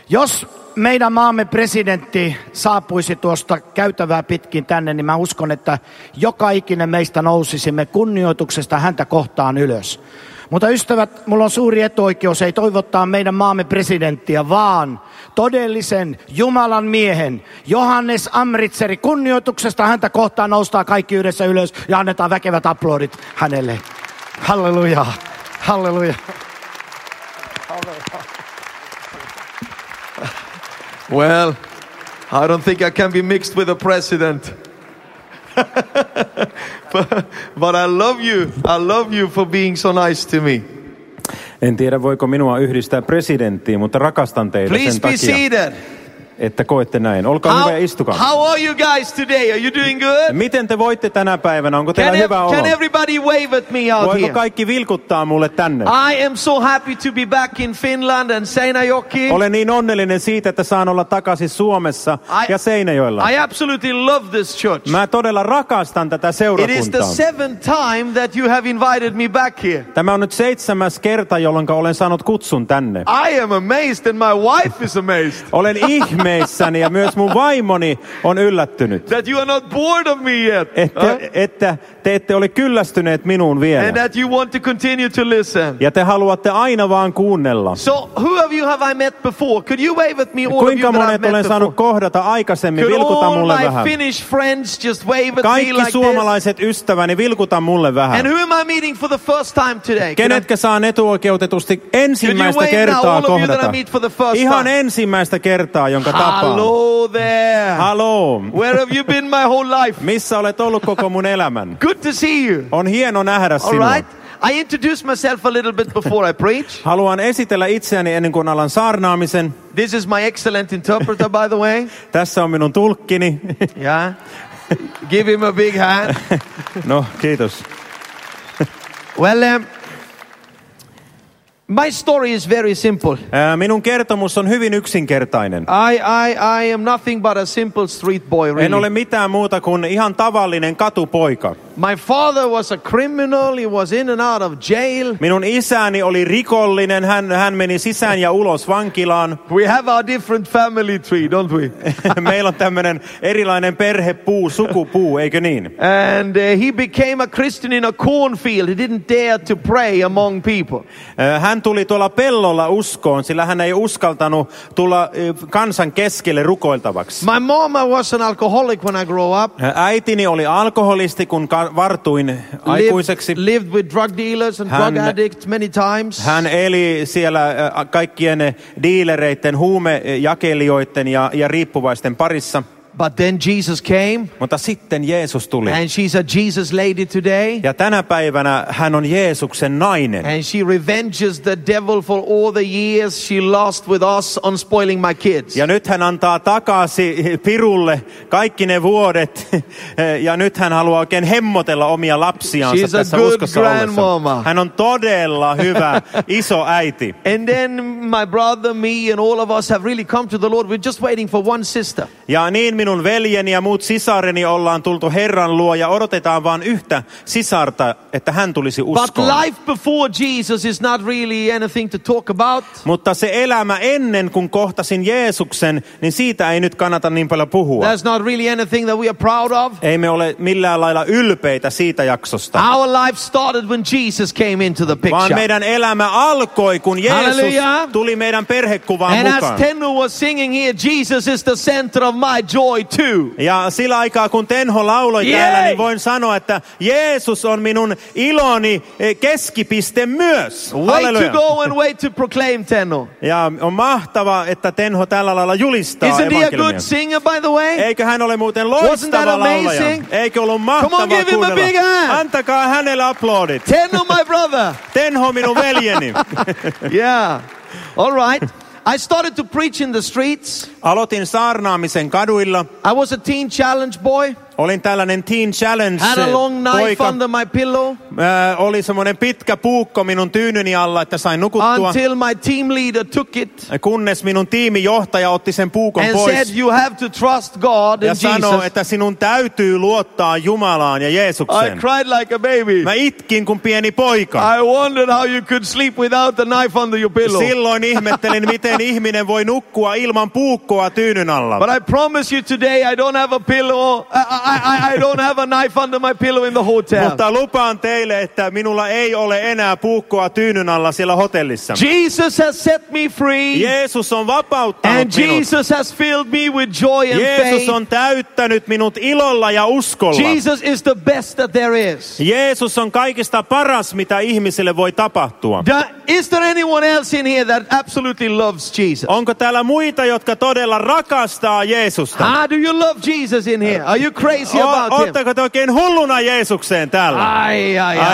Jos meidän maamme presidentti saapuisi tuosta käytävää pitkin tänne, niin mä uskon, että joka ikinen meistä nousisimme kunnioituksesta häntä kohtaan ylös. Mutta ystävät, mulla on suuri etuoikeus ei toivottaa meidän maamme presidenttiä, vaan todellisen Jumalan miehen Johannes Amritseri. Kunnioituksesta häntä kohtaan noustaa kaikki yhdessä ylös ja annetaan väkevät aplodit hänelle. Halleluja, halleluja. Well, I don't think I can be mixed with a president. but I love you. I love you for being so nice to me. En tiedä, voiko minua yhdistää presidenttiin, mutta rakastan teitä Please sen be takia, seated. että koette näin. Olkaa hyvä ja istukaa. How are you guys today? Are you doing good? Miten te voitte tänä päivänä? Onko teillä hyvä olo? Can everybody wave at me out Voiko here? kaikki vilkuttaa mulle tänne? I am so happy to be back in Finland and Seinäjoki. Olen niin onnellinen siitä, että saan olla takaisin Suomessa ja Seinäjoella. I absolutely love this church. Mä todella rakastan tätä It is seurakuntaa. the 7th time that you have invited me back here. Tämä on nyt 7. kerta, jolloin olen saanut kutsun tänne. I am amazed and my wife is amazed. Olen ihmeissäni ja myös mun vaimoni on yllättynyt. That you are not bored of me yet. Että te ette ole kyllästyneet minuun vielä. And that you want to continue to listen. Ja te haluatte aina vaan kuunnella. So, who of you have I met before? Could you wave at me, all of you Kuinka that I've monet met olen saanut before? kohdata aikaisemmin? Could Vilkuta all mulle my vähän. Finnish friends just wave at me Kaikki like this? suomalaiset ystäväni, vilkuta mulle vähän. And who am I meeting for the first time today? Kenetkä saan etuoikeutetusti ensimmäistä Could you wave now, kertaa all of you that kohdata? I meet for the first Ihan time? ensimmäistä kertaa, jonka tapaan. Hello there. Haloo. Where have you been my whole life? Missä olet ollut koko mun elämän? Good to see you. On hieno nähdä All sinua. right. I introduce myself a little bit before I preach. Haluan esitellä itseäni ennen kuin alan saarnaamisen. This is my excellent interpreter, by the way. Tässä on minun tulkkini. Yeah. Give him a big hand. No, kiitos. Well, my story is very simple. Minun kertomus on hyvin yksinkertainen. I am nothing but a simple street boy, En ole really. mitään muuta kuin ihan tavallinen katupoika. My father was a criminal. He was in and out of jail. Minun isäni oli rikollinen. Hän meni sisään ja ulos vankilaan. We have our different family tree, don't we? Meillä on tämmöinen erilainen perhepuu, sukupuu, eikö niin? And he became a Christian in a cornfield. He didn't dare to pray among people. Hän tuli tuolla pellolla uskoon, sillä hän ei uskaltanut tulla kansan keskelle rukoiltavaksi. My mama was an alcoholic when I grew up. Äitini oli alkoholisti, kun vartuin aikuiseksi. Lived with drug dealers and drug addicts many times. Hän eli siellä kaikkien diilereiden, huumejakelijoiden ja riippuvaisten parissa. But then Jesus came. Mutta sitten Jeesus tuli. And she's a Jesus lady today. Ja tänä päivänä hän on Jeesuksen nainen. And she revenges the devil for all the years she lost with us on spoiling my kids. Ja nyt hän antaa takaisin pirulle kaikki ne vuodet. Ja nyt hän haluaa oikein hemmotella omia lapsiansa tässä uskossa ollessa. Hän on todella hyvä iso äiti. And then my brother, me and all of us have really come to the Lord. We're just waiting for one sister. Ja niin minun veljeni ja muut sisareni ollaan tultu Herran luo ja odotetaan vaan yhtä sisarta, että hän tulisi uskoon. But life before Jesus is not really anything to talk about. Mutta se elämä ennen kuin kohtasin Jeesuksen, niin siitä ei nyt kannata niin paljon puhua. That's not really anything that we are proud of. Ei me ole millään lailla ylpeitä siitä jaksosta. Our life started when Jesus came into the picture. Vaan meidän elämä alkoi, kun Jeesus tuli meidän perhekuvaan mukaan. And as Tenno was singing here, Jesus is the center of my joy too. Ja sillä aikaa, kun Tenho lauloi täällä, niin voin sanoa, että Jeesus on minun iloni keskipiste myös. Way to go and way to proclaim, Tenno. Ja on mahtava, että Tenho tällä lailla julistaa evankeliumia. Isn't he a good singer, by the way? Eikö hän ole muuten loistava laulaja? Eikö ollut mahtavaa kuunnella? Antakaa hänelle aplodit. Tenno, my brother. Tenho, minun veljeni. Yeah. All right. I started to preach in the streets. Aloitin saarnaamisen kaduilla. I was a teen challenge boy. Olin tällainen Teen Challenge Had a long knife poika. under my pillow. Oli semmoinen pitkä puukko minun tyynyni alla, että sain nukuttua. Until my team leader took it. Kunnes minun tiimijohtaja otti sen puukon and pois. said, you have to trust God ja and sanoi, Jesus. että sinun täytyy luottaa Jumalaan ja I Jeesukseen. cried like a baby. Mä itkin kuin pieni poika. I wondered how you could sleep without a knife under your pillow. Silloin ihmettelin, miten ihminen voi nukkua ilman puukkoa tyynyn alla. But I promise you today, I don't have a pillow. I don't have a knife under my pillow in the hotel. Mutta lupaan teille, että minulla ei ole enää puukkoa tyynyn alla siellä hotellissa. Jesus has set me free. Jeesus on vapauttanut And minut. Jesus has filled me with joy and Jeesus faith. on täyttänyt minut ilolla ja uskolla. Jesus is the best that there is. Jeesus on kaikista paras, mitä ihmisille voi tapahtua. Is there anyone else in here that absolutely loves Jesus? Onko täällä muita, jotka todella rakastaa Jeesusta? Do you love Jesus in here? Are you crazy about him? Oletteko te oikein hulluna Jeesukseen täällä? Ai.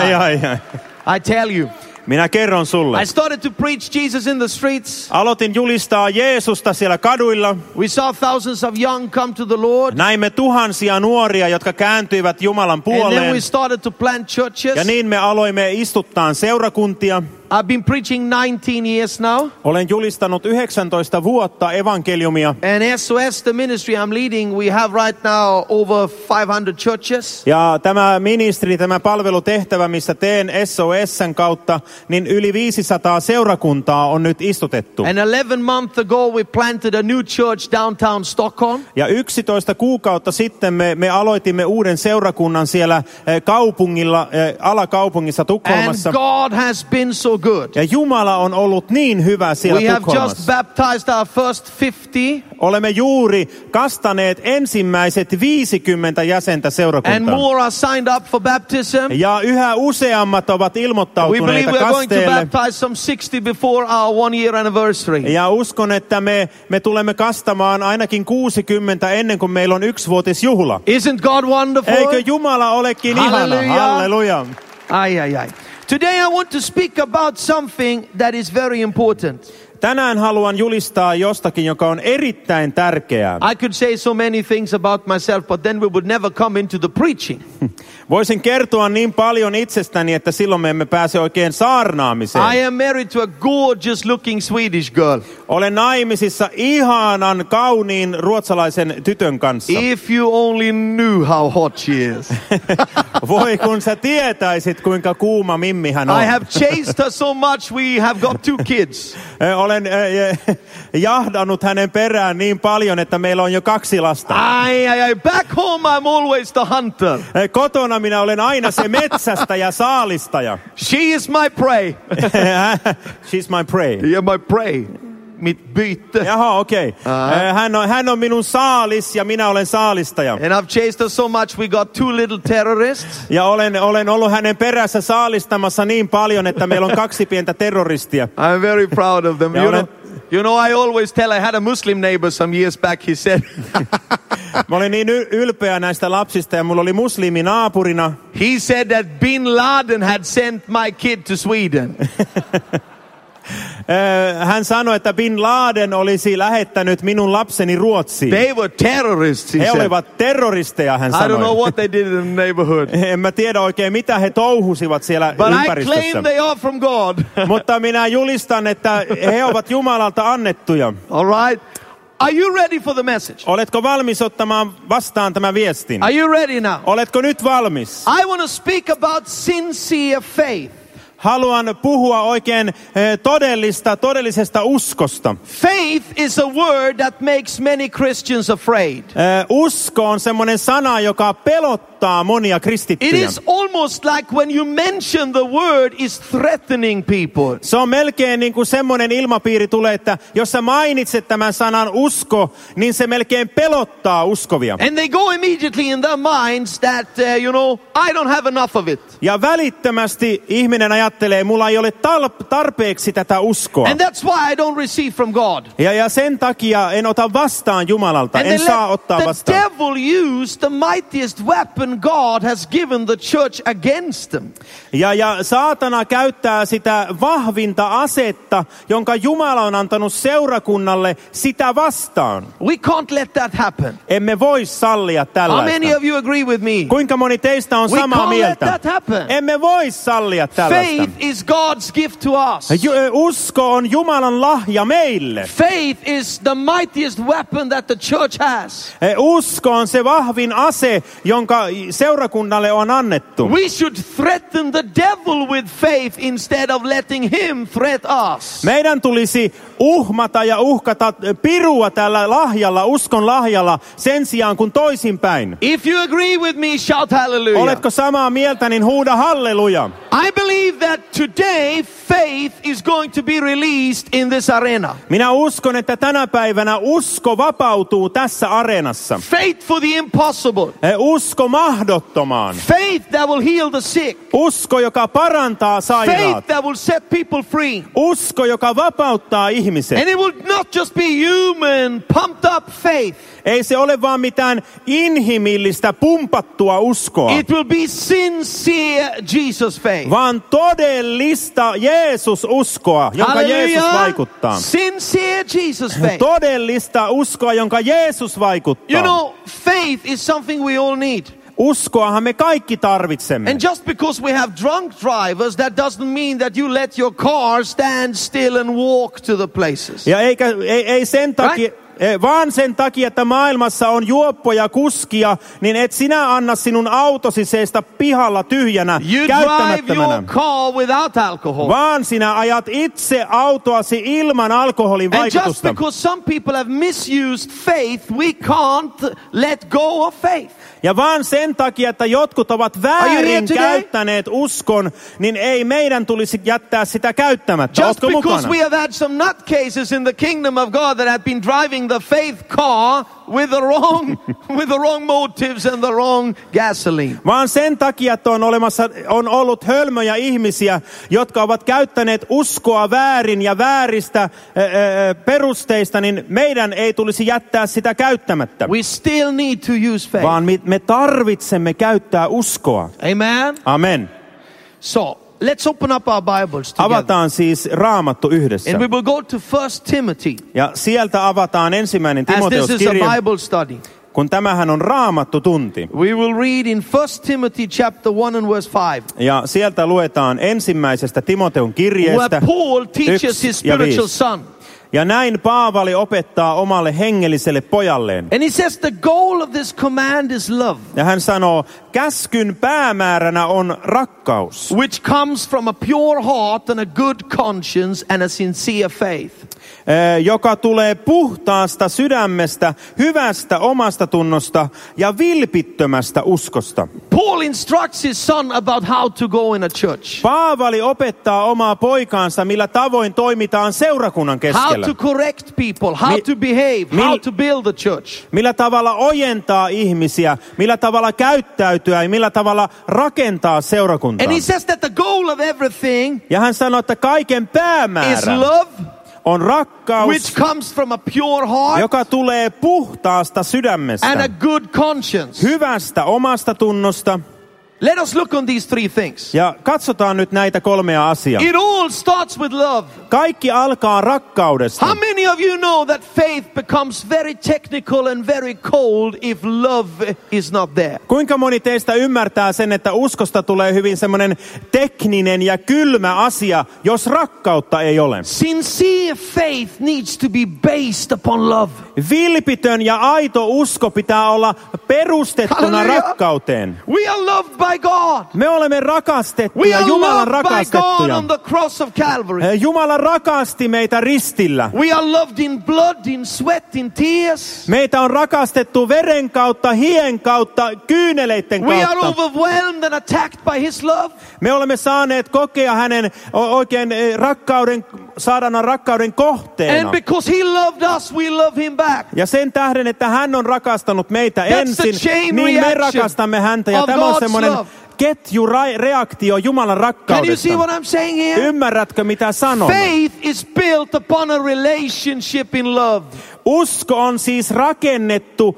I tell you. Minä kerron sulle. I started to preach Jesus in the streets. Aloitin julistaa Jeesusta siellä kaduilla. We saw thousands of young come to the Lord. Näimme tuhansia nuoria, jotka kääntyivät Jumalan And then puoleen. we started to plant churches. Ja niin me aloimme istuttaa seurakuntia. I've been preaching 19 years now. Olen julistanut 19 vuotta evankeliumia. And SOS, the ministry I'm leading, we have right now over 500 churches. Ja tämä ministeri, tämä palvelutehtävä, missä teen SOS:n kautta, niin yli 500 seurakuntaa on nyt istutettu. And 11 months ago we planted a new church downtown Stockholm. Ja 11 kuukautta sitten me aloitimme uuden seurakunnan siellä kaupungilla, alakaupungissa Tukholmassa. And God has been so good. Ja Jumala on ollut niin hyvä siellä We have Tukholmassa. just baptized our first 50. Olemme juuri kastaneet ensimmäiset 50 jäsentä And seurakuntaan. more are signed up for baptism. Ja yhä useammat ovat We believe ilmoittautuneita we are going to kasteelle. baptize some 60 before our 1 year anniversary. Ja uskon, että me tulemme kastamaan ainakin 60 ennen kuin meillä on 1-vuotisjuhla. Isn't God wonderful? Eikö Jumala olekin ihana? Hallelujah. Halleluja. Ai. Today I want to speak about something that is very important. Tänään haluan julistaa jostakin, joka on erittäin tärkeää. I could say so many things about myself, but then we would never come into the preaching. Voisin kertoa niin paljon itsestäni, että silloin me emme pääse oikein saarnaamiseen. I am married to a gorgeous looking Swedish girl. Olen naimisissa ihanan, kauniin ruotsalaisen tytön kanssa. If you only knew how hot she is. Voi kun sä tietäisit, kuinka kuuma mimmi hän on. I have chased her so much, we have got 2 kids. Olen jahdannut hänen perään niin paljon, että meillä on jo 2 lasta. Ai. Back home I'm always the hunter. Kotona minä olen aina se metsästäjä, saalistaja. She is my prey. She's my prey. Yeah, my prey. Mitt byte. Jaha, okei. Hän on minun saalis ja minä olen saalistaja. And I've chased her so much, we got 2 little terrorists. Ja olen ollut hänen perässä saalistamassa niin paljon, että meillä on 2 pientä terroristia. I'm very proud of them. You know, I always tell, I had a Muslim neighbor some years back, he said. Mä olin niin ylpeä näistä lapsista ja mulla oli muslimi naapurina. He said that Bin Laden had sent my kid to Sweden. Hän sanoi, että Bin Laden olisi lähettänyt minun lapseni Ruotsiin. They were terrorists, he He said. olivat terroristeja, hän I don't know sanoi. what they did in the neighborhood. En mä tiedä oikein, mitä he touhusivat siellä But I ympäristössä. claim they are from God. Mutta minä julistan, että he ovat Jumalalta annettuja. All right. Are you ready for the message? Oletko valmis ottamaan vastaan tämän viestin? Are you ready now? Oletko nyt valmis? I want to speak about sincere faith. Haluan puhua oikein todellisesta uskosta. Faith is a word that makes many Christians afraid. Usko on semmoinen sana, joka pelottaa monia It kristittyjä. is almost like when you mention the word is threatening people. Se on melkein niin kuin semmoinen ilmapiiri tulee, että jos sä mainitset tämän sanan usko, niin se melkein pelottaa uskovia. And they go immediately in their minds that, I don't have enough of it. Ja välittömästi ihminen ajattelee, mulla ei ole tarpeeksi tätä uskoa. And that's why I don't receive from God. Ja sen takia en ota vastaan Jumalalta, And en saa ottaa the vastaan. devil use the mightiest weapon weapon God has given the church against them. Ja saatana käyttää sitä vahvinta asetta, jonka Jumala on antanut seurakunnalle sitä vastaan. We can't let that happen. Emme voi sallia tällaista. How many of you agree with me? Kuinka moni teistä on samaa mieltä? We can't let that happen. Emme voi sallia tällaista. Faith is God's gift to us. Usko on Jumalan lahja meille. Faith is the mightiest weapon that the church has. Usko on se vahvin ase, jonka seurakunnalle on annettu. We should threaten the devil with faith instead of letting him threat us. Meidän tulisi uhmata ja uhkata pirua tällä lahjalla, uskon lahjalla, sen sijaan kuin toisinpäin. If you agree with me, shout hallelujah. Oletko samaa mieltä, niin huuda halleluja. I believe that today faith is going to be released in this arena. Minä uskon, että tänä päivänä usko vapautuu tässä areenassa. Faith for the impossible. Usko mahdottomaan. Faith that will heal the sick. Usko, joka parantaa sairaat. Faith that will set people free. Usko, joka vapauttaa ihmiset. And it will not just be human, pumped up faith. Ei se ole vaan mitään inhimillistä pumpattua uskoa. It will be sincere Jesus faith. Vaan todellista Jeesus-uskoa, jonka Jeesus vaikuttaa. Sincere Jesus faith. Todellista uskoa, jonka Jeesus vaikuttaa. You know, faith is something we all need. Uskoahan me kaikki tarvitsemme. And just because we have drunk drivers, that doesn't mean that you let your car stand still and walk to the places. Ja ei sen takia, vaan sen takia, että maailmassa on juoppoja kuskia, niin et sinä anna sinun autosi seistä pihalla tyhjänä, käyttämättömänä. You drive your car without alcohol. Vaan sinä ajat itse autoasi ilman alkoholin vaikutusta. And just because some people have misused faith, we can't let go of faith. Ja vaan sen takia, että jotkut ovat väärin käyttäneet uskon, niin ei meidän tulisi jättää sitä käyttämättä. Just because we have had some nutcases in the kingdom of God that have been driving the faith car with the wrong motives and the wrong gasoline. Vaan sen takia, että on ollut hölmöjä ihmisiä, jotka ovat käyttäneet uskoa väärin ja vääristä perusteista, niin meidän ei tulisi jättää sitä käyttämättä. We still need to use faith. Vaan me tarvitsemme käyttää uskoa. Amen. Amen. So, let's open up our Bibles together. Avataan siis Raamattu yhdessä. And we will go to 1 Timothy. Ja sieltä avataan ensimmäinen Timoteuskirja. As this is a Bible study. Kun tämähän on Raamattu tunti. We will read in 1 Timothy chapter 1 and verse 5. Ja sieltä luetaan ensimmäisestä Timoteun kirjeestä. Where Paul teaches his spiritual son. Ja näin Paavali opettaa omalle hengelliselle pojalleen. And he says the goal of this command is love. Ja hän sanoo, käskyn päämääränä on rakkaus. Which comes from a pure heart and a good conscience and a sincere faith. Joka tulee puhtaasta sydämestä, hyvästä omasta tunnosta ja vilpittömästä uskosta. Paul instructs his son about how to go in a church. Paavali opettaa omaa poikaansa, millä tavoin toimitaan seurakunnan keskellä. How to correct people, how to behave, how to build the church. Millä tavalla ojentaa ihmisiä, millä tavalla käyttäytyä ja millä tavalla rakentaa seurakuntaa. And he says that the goal of everything ja hän sanoo, että kaiken päämäärä is love. On rakkaus, which comes from a pure heart, joka tulee puhtaasta sydämestä, and a good conscience. Hyvästä omasta tunnosta. Let us look on these three things. Ja katsotaan nyt näitä kolmea asiaa. It all starts with love. Kaikki alkaa rakkaudesta. How many of you know that faith becomes very technical and very cold if love is not there? Kuinka moni teistä ymmärtää sen, että uskosta tulee hyvin semmoinen tekninen ja kylmä asia, jos rakkautta ei ole? Sincere faith needs to be based upon love. Vilpitön ja aito usko pitää olla perustettuna rakkauteen. We are loved by God. Me olemme rakastettuja, Jumalan rakastettuja. On the cross of Calvary. Jumala rakasti meitä ristillä. We are loved in blood, in sweat, in tears. Meitä on rakastettu veren kautta, hien kautta, kyyneleiden kautta. We are overwhelmed and attacked by his love. Me olemme saaneet kokea hänen oikein saadanan rakkauden kohteena. And because he loved us, we love him back. Ja sen tähden, että hän on rakastanut meitä ensin, niin me rakastamme häntä. Ja tämä on semmoinen ketjureaktio Jumalan Can you see rakkaudesta. what I'm saying here? Ymmärrätkö mitä sanon? Faith is built upon a relationship in love. Usko on siis rakennettu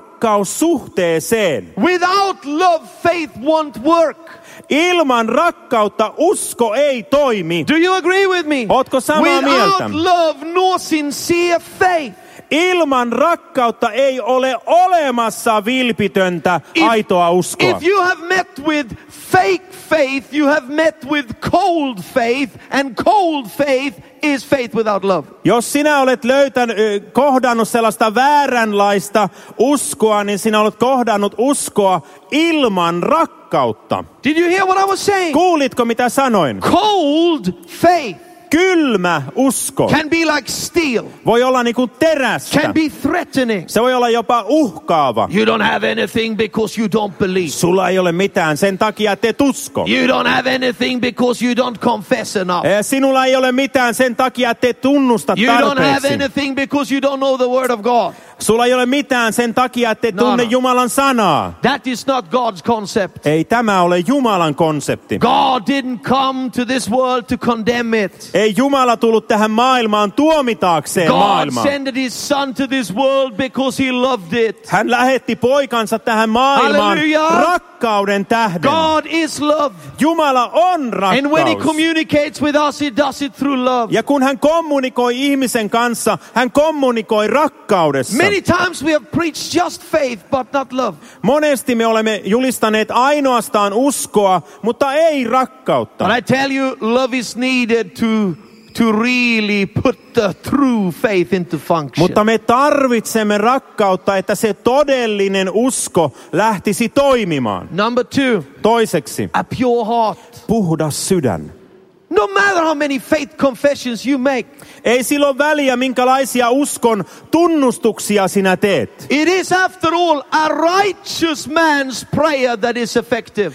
rakkaussuhteeseen. Without love, faith won't work. Ilman rakkautta usko ei toimi. Do you agree with me? Ootko samaa mieltä? Without love, nor sincere faith. Ilman rakkautta ei ole olemassa vilpitöntä aitoa uskoa. If you have met with fake faith, you have met with cold faith, and cold faith is faith without love. Jos sinä olet kohdannut sellaista vääränlaista uskoa, niin sinä olet kohdannut uskoa ilman rakkautta. Did you hear what I was saying? Kuulitko mitä sanoin? Cold faith. Kylmä usko Can be like steel. voi olla niin kuin terästä. Can be threatening. Se voi olla jopa uhkaava. You don't have anything because you don't believe. Sulla ei ole mitään sen takia, että et usko. You don't have anything because you don't confess enough. Sinulla ei ole mitään sen takia, että et tunnusta You don't have tarpeeksi. anything because you don't know the word of God. Sulla ei ole mitään sen takia, että et tunne Jumalan sanaa. That is not God's concept. Ei tämä ole Jumalan konsepti. God didn't come to this world to condemn it. Ei Jumala tullut tähän maailmaan tuomitaakseen God maailmaa. sent his son to this world because he loved it. Hän lähetti poikansa tähän maailmaan Hallelujah. rakkauden tähden. God is love. Jumala on rakkaus. And when he communicates with us, he does it through love. Ja kun hän kommunikoi ihmisen kanssa, hän kommunikoi rakkaudessa. Many times we have preached just faith, but not love. Monesti me olemme julistaneet ainoastaan uskoa, mutta ei rakkautta. But I tell you, love is needed to really put the true faith into function. Mutta me tarvitsemme rakkautta, että se todellinen usko lähtisi toimimaan. Number 2, Toiseksi, a pure heart. puhdas sydän. No matter how many faith confessions you make, Ei silloin väliä, minkälaisia uskon tunnustuksia sinä teet. it is after all a righteous man's prayer that is effective.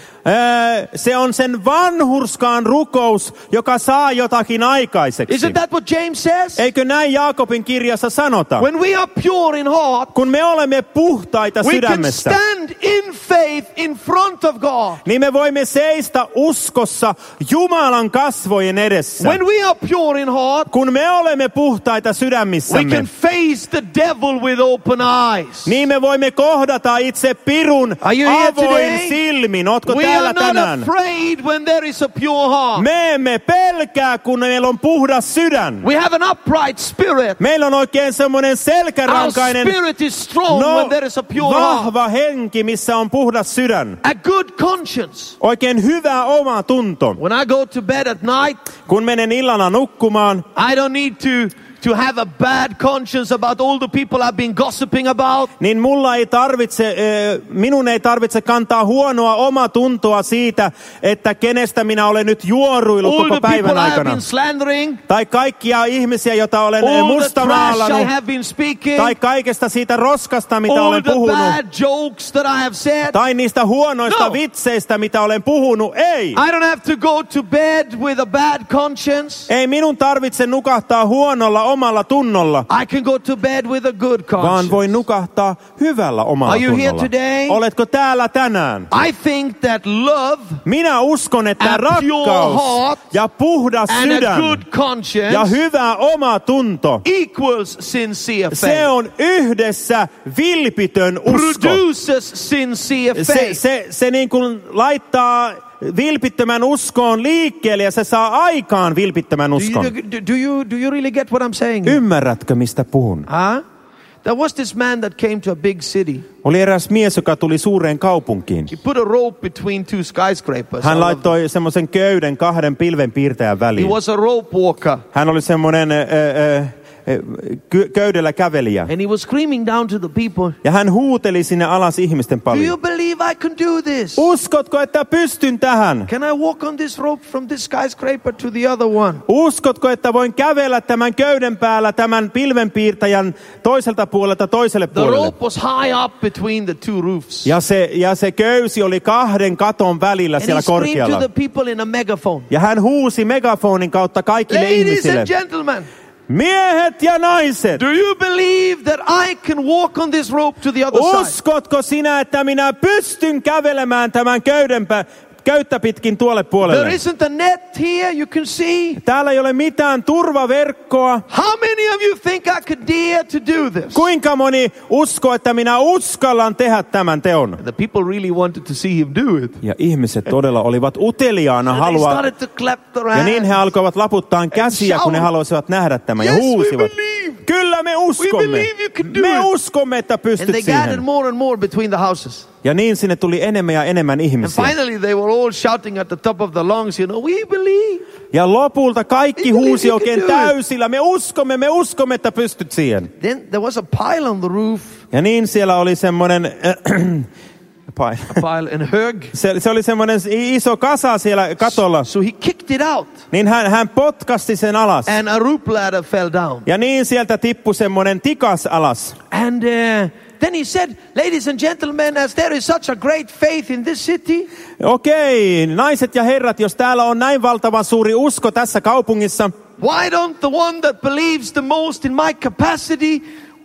Se on sen vanhurskaan rukous, joka saa jotakin aikaiseksi. Isn't that what James says? Eikö näin Jaakobin kirjassa sanota? When we are pure in heart, Kun me olemme puhtaita we can sydämestä, stand in faith in front of God. niin me voimme seistä uskossa Jumalan kasvojen edessä. When we are pure in heart, Kun me olemme puhtaita we sydämissämme, can face the devil with open eyes. niin me voimme kohdata itse pirun Are you here avoin today? silmin. Ootko We täällä are not tänään? afraid when there is a pure heart. Me emme pelkää, kun meillä on puhdas sydän. We have an upright spirit. Meillä on oikein semmoinen Our selkärankainen, spirit is strong when there is a pure heart. vahva henki, missä on puhdas sydän. A good conscience. Oikein hyvä oma tunto. When I go to bed at night, Kun menen illalla nukkumaan, I don't need to have a bad conscience about all the people I've been gossiping about. niin minun ei tarvitse kantaa huonoa omatuntoa siitä, että kenestä minä olen nyt juoruillut All koko the people päivän I have aikana. been slandering. Tai kaikkia ihmisiä, joita olen All the trash I mustamaalannut. have been speaking. Tai kaikesta siitä roskasta, mitä All olen the puhunut. bad jokes that I have said. Tai niistä huonoista No. vitseistä, mitä olen puhunut. Ei! I don't have to go to bed with a bad conscience. Ei minun tarvitse nukahtaa huonolla omalla tunnolla, I can go to bed with a good vaan conscience. voin nukahtaa hyvällä omalla Are you here tunnolla. today? Oletko täällä tänään? I think that love Minä uskon, että A pure rakkaus heart ja puhdas and a sydän good conscience ja hyvä oma tunto, equals sincere se faith. on yhdessä vilpitön usko. Produces sincere faith. Se niin kuin laittaa vilpittömän uskoon liikkeelle ja se saa aikaan vilpittömän uskon. Do you really get what I'm saying? Ymmärrätkö, mistä puhun? There was this man that came to a big city. Oli eräs mies, joka tuli suureen kaupunkiin. He put a rope between two skyscrapers. Hän laittoi semmoisen köyden kahden pilvenpiirtäjän He väliin. was a rope walker. Hän oli semmoinen köydellä kävelijä. And he was screaming down to the people. Ja hän huuteli sinne alas ihmisten Do you paljon. believe I can do this? Uskotko, että pystyn tähän? Can I walk on this rope from this skyscraper to the other one? Uskotko, että voin kävellä tämän köyden päällä tämän pilvenpiirtäjän toiselta puolelta toiselle The puolelle? rope was high up between the two roofs. Ja se köysi oli kahden katon välillä And he siellä screamed to korkealla. the people in a megaphone. Ja hän huusi megafonin kautta kaikille Ladies ihmisille. and gentlemen, Miehet ja naiset, do you believe that I can walk on this rope to the other side? uskotko sinä, että minä pystyn kävelemään tämän köyden köyttä pitkin tuolle There puolelle. isn't a net here, you can see. Täällä ei ole mitään turvaverkkoa. How many of you think I could dare to do this? Kuinka moni uskoo, että minä uskallan tehdä tämän teon? The people really wanted to see him do it. Ja ihmiset todella olivat uteliaana And they halua. started to clap their Ja hands. niin he alkoivat laputtaa käsiä, kun he halusivat nähdä tämän. Ja Yes, we huusivat, believe. kyllä me uskomme. We believe you can do Me it. uskomme, että And pystyt they gathered siihen. more and more between the houses. Ja niin sinne tuli enemmän ja enemmän And ihmisiä. finally they were all shouting at the top of the lungs, we believe. Ja lopulta kaikki We believe huusi you can oikein do it. täysillä. Me uskomme, että pystyt siihen. Then there was a pile on the roof. Ja niin siellä oli semmoinen A pile and hög. se oli semmoinen iso kasa siellä katolla. So he kicked it out. Niin hän potkasti sen alas. And a rope ladder fell down. Ja niin sieltä tippui semmoinen tikas alas. And then he said, ladies and gentlemen, as there is such a great faith in this city. Okei, naiset ja herrat, jos täällä on näin valtavan suuri usko tässä kaupungissa. Why don't the one that believes the most in my capacity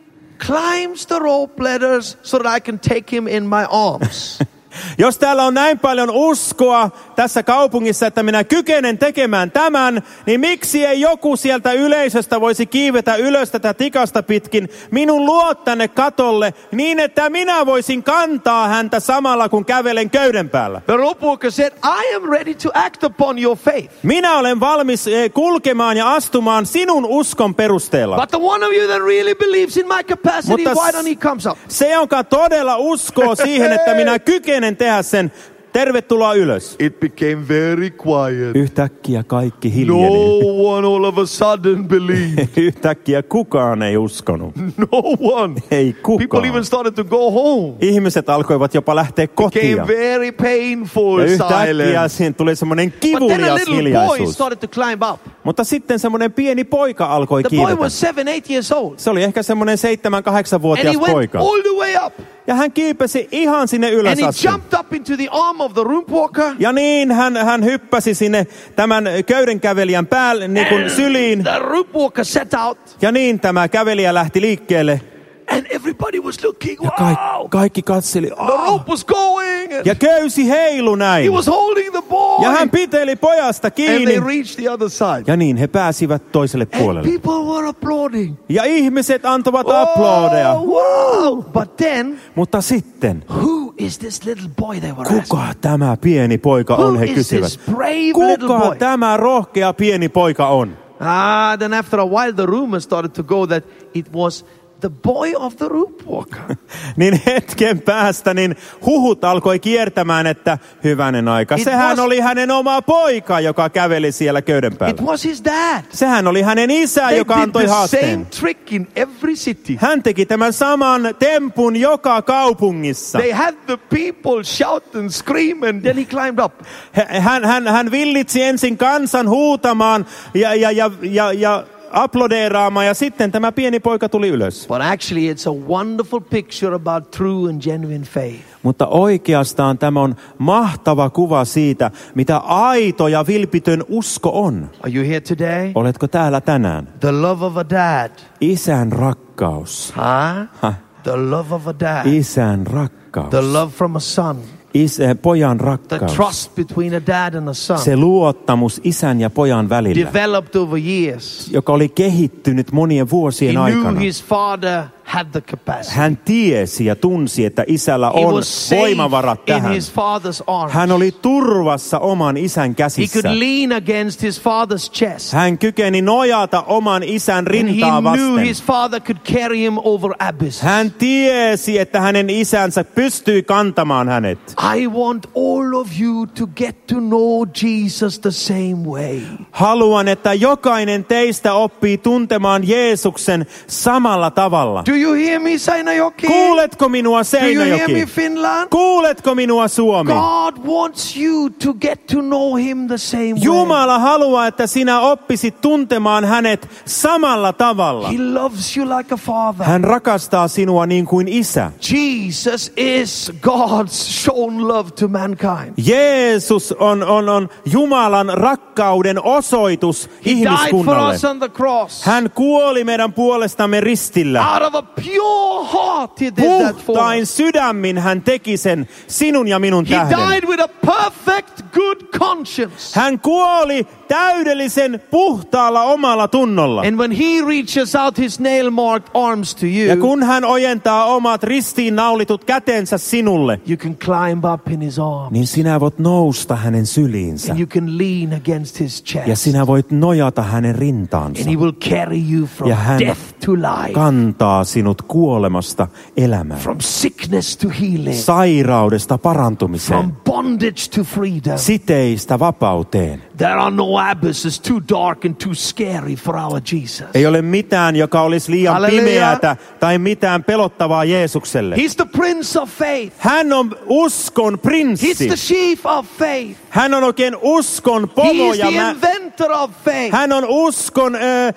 climbs the rope ladders so that I can take him in my arms? Jos täällä on näin paljon uskoa tässä kaupungissa, että minä kykenen tekemään tämän, niin miksi ei joku sieltä yleisöstä voisi kiivetä ylös tätä tikasta pitkin minun luot tänne katolle niin, että minä voisin kantaa häntä samalla kun kävelen köyden päällä. The rope walker said, I am ready to act upon your faith. Minä olen valmis kulkemaan ja astumaan sinun uskon perusteella. But the one of you that really believes in my capacity, why don't he comes up? Se, jonka todella uskoo siihen, että minä kykenen tehdä sen, tervetuloa ylös. It became very quiet. Yhtäkkiä kaikki No hiljeni. one all of a sudden believed. Yhtäkkiä kukaan ei uskonut. No one. Ei kukaan. People even started to go home. Ihmiset alkoivat jopa lähteä kotiin. Became very painful Ja yhtäkkiä silence. siihen tuli semmoinen But then a kivulias little boy hiljaisuus. started to climb up. Mutta sitten semmoinen pieni poika alkoi The boy kiivetä. was 7-8 years old. Se oli ehkä semmoinen 7-8-vuotias And he went poika. all the way up. Ja hän kiipesi ihan sinne And ylös he asti. jumped up into the arm of the rope walker. Ja niin hän hyppäsi sinne tämän köydenkävelijän päälle niin kuin syliin. The rope walker set out. Ja niin tämä kävelijä lähti liikkeelle. And everybody was looking. Ja Wow. kaikki katseli. The rope was going. And Ja köysi heilu näin. he was holding the boy. Ja hän piteli pojasta And they kiinni. reached the other side. Ja niin he pääsivät toiselle And puolelle. people were applauding. Ja ihmiset antoivat aplodeja. Oh, wow. But then, Mutta sitten, who is this little boy they were asking? kuka tämä pieni poika on, he Who is kysyvät. this brave little Kuka boy? tämä rohkea pieni poika on? Then after a while the rumor started to go that it was the boy of the rope walker. Niin hetken päästä niin huhut alkoi kiertämään, että hyvänen aika. Sehän oli hänen oma poika, joka käveli siellä köyden It päällä. was his dad. Sehän oli hänen isä, They joka did antoi the same haasteen. trick in every city. Hän teki tämän saman tempun joka kaupungissa. They had the people shout and scream and then he climbed up. Hän villitsi ensin kansan huutamaan ja aplodeeraamaan ja sitten tämä pieni poika tuli ylös. But actually it's a wonderful picture about true and genuine faith. Mutta oikeastaan tämä on mahtava kuva siitä, mitä aito ja vilpitön usko on. Are you here today? Oletko täällä tänään? The love of a dad. Isän rakkaus. The love of a dad. Isän rakkaus. The love from a son. Pojan The rakkaus. trust between a dad and a son. Se luottamus isän ja pojan välillä, Developed over years. joka oli kehittynyt monien vuosien He aikana. knew his father had the capacity. Hän tiesi ja tunsi, että isällä He on was safe voimavarat in tähän. his father's arms. Hän oli turvassa oman isän He käsissä. could lean against his father's chest. Hän kykeni nojata oman isän And rintaa he knew vasten. his father could carry him over abysses. Hän tiesi, että hänen isänsä pystyi kantamaan hänet. I want all of you to get to know Jesus the same way. Haluan, että jokainen teistä oppii tuntemaan Jeesuksen samalla tavalla. Do you hear me, Seinäjoki? Kuuletko minua, Do you hear me, Seinäjoki? Finland? Kuuletko minua, Suomi? God wants you to get to know him the same way. Jumala haluaa, että sinä oppisit tuntemaan hänet samalla tavalla. He loves you like a father. Hän rakastaa sinua niin kuin isä. Jesus is God's shown love to mankind. Jeesus on Jumalan rakkauden osoitus He died for ihmiskunnalle. us on the cross. Hän kuoli meidän puolestamme ristillä. Out of a pure heart he did that for Puhtain us. sydämin hän teki sen sinun ja minun He tähden. died with a perfect good conscience. Hän kuoli täydellisen puhtaalla omalla tunnolla. And when he reaches out his nail-marked arms to Ja you, kun hän ojentaa omat ristiinnaulitut kätensä sinulle, you can climb up in his arms. niin sinä voit nousta hänen syliinsä. And you can lean against his Ja chest. sinä voit nojata hänen rintaansa. And he will carry you from Ja hän death to life. kantaa sinut kuolemasta elämään. From sickness to healing. Sairaudesta parantumiseen. From bondage to freedom. Siteistä vapauteen. There are no abysses too dark and too scary for our Jesus. Ei ole mitään, joka olisi liian Halleluja. pimeätä tai mitään pelottavaa Jeesukselle. He's the Prince of Faith. Hän on uskon He's prinssi. the chief of faith. Hän on oikein uskon He pomo is ja the inventor of faith. hän on uskon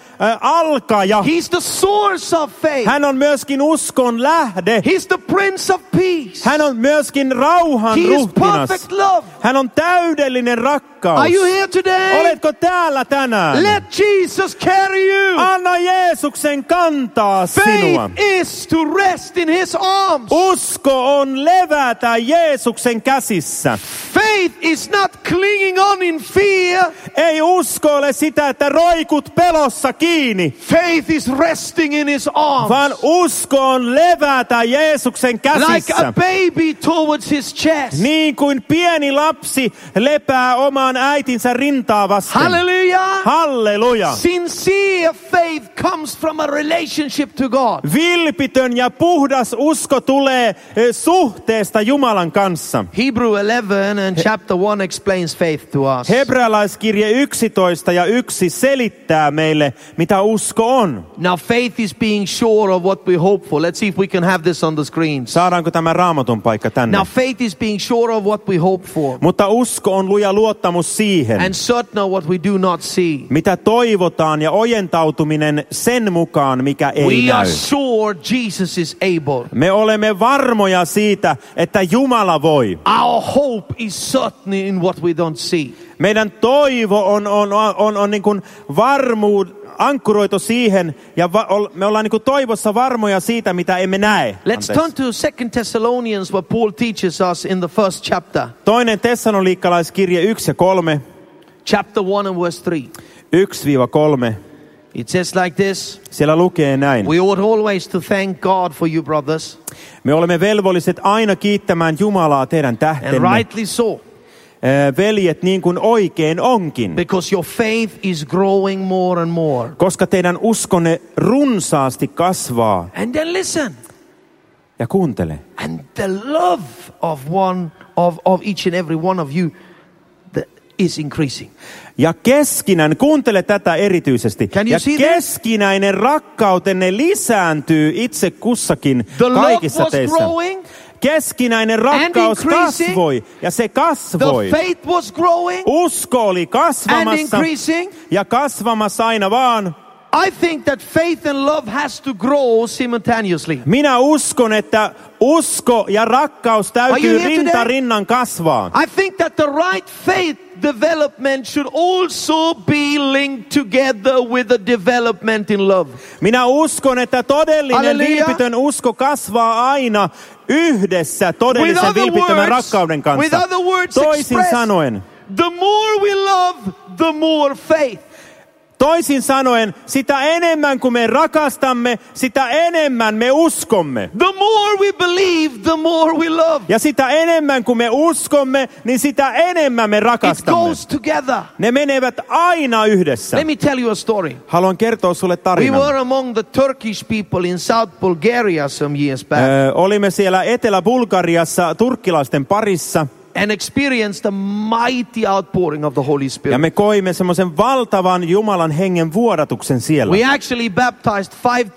alkaja. He's the source of faith. Hän on myöskin uskon lähde. He's the Prince of Peace. Hän on myöskin rauhan He is ruhtinas. perfect love. Hän on täydellinen rakkaus. Are you here today? Oletko täällä tänään? Let Jesus carry you. Anna Jeesuksen kantaa sinua. Faith is to rest in his arms. Usko on levätä Jeesuksen käsissä. Faith is not clinging on in fear. Ei usko ole sitä, että roikut pelossa kiinni, Faith is resting in his arms. vaan usko on levätä Jeesuksen Like käsissä. a baby towards his chest. Niin kuin pieni lapsi lepää oman äitinsä rintaa vasten. Hallelujah. Halleluja. Sincere faith comes from a relationship to God. Vilpitön ja puhdas usko tulee suhteesta Jumalan kanssa. Hebrew 11 and chapter 1 explains faith to us. Hebrealaiskirje 11 ja 1 selittää meille, mitä usko on. Now faith is being sure of what we hope for. Let's see if we can have this on the screens. Saadaanko tämä Raamatun paikka tänne? Now faith is being sure of what we hope for. Mutta usko on luja luottamus siihen, And certain of what we do not see. mitä toivotaan, ja ojentautuminen sen mukaan, mikä ei We are näy. sure Jesus is able. Me olemme varmoja siitä, että Jumala voi. Our hope is certain in what we don't see. Meidän toivo on niin kuin ankkuroitu siihen, ja me ollaan niin kuin toivossa varmoja siitä, mitä emme näe. Let's turn to 2 Thessalonians where Paul teaches us in the first chapter. Toinen Tessaloniikkalaiskirje 1 ja 3. Chapter 1 and verse 3. 1-3. It says like this. Siellä lukee näin. We ought always to thank God for you, brothers. Me olemme velvolliset aina kiittämään Jumalaa teidän And tähtenne. rightly so. Veljet, niin kuin oikein onkin. Because your faith is growing more and more. Koska teidän uskonne runsaasti kasvaa. And then listen. Ja kuuntele. And the love of each and every one of you is increasing. Ja kuuntele tätä erityisesti. Can you Ja see this? keskinäinen rakkautenne lisääntyy itse kussakin The love kaikissa was teissä. growing. Keskinäinen rakkaus increasing. kasvoi ja se kasvoi. The faith was growing Usko oli and kasvamassa increasing. ja kasvamassa aina vaan. I think that faith and love has to grow simultaneously. Minä uskon, että usko ja rakkaus Are täytyy you here rinta today? rinnan kasvaa. I think that the right faith development should also be linked together with the development in love. Minä uskon, että todellinen Halleluja. vilpitön usko kasvaa aina yhdessä todellisen vilpittömän rakkauden with kanssa. other words Toisin expressed, sanoen, the more we love, the more faith. Toisin sanoen, sitä enemmän kuin me rakastamme, sitä enemmän me uskomme. The more we believe, the more we love. Ja sitä enemmän kuin me uskomme, niin sitä enemmän me It rakastamme. goes together. Ne menevät aina yhdessä. Let me tell you a story. Haluan kertoa sulle We tarinan. were among the Turkish people in South Bulgaria some years back Olimme siellä Etelä-Bulgariassa turkkilaisten parissa. and experienced a mighty outpouring of the Holy Ja Spirit. me koimme semmoisen valtavan Jumalan hengen vuodatuksen siellä. We actually baptized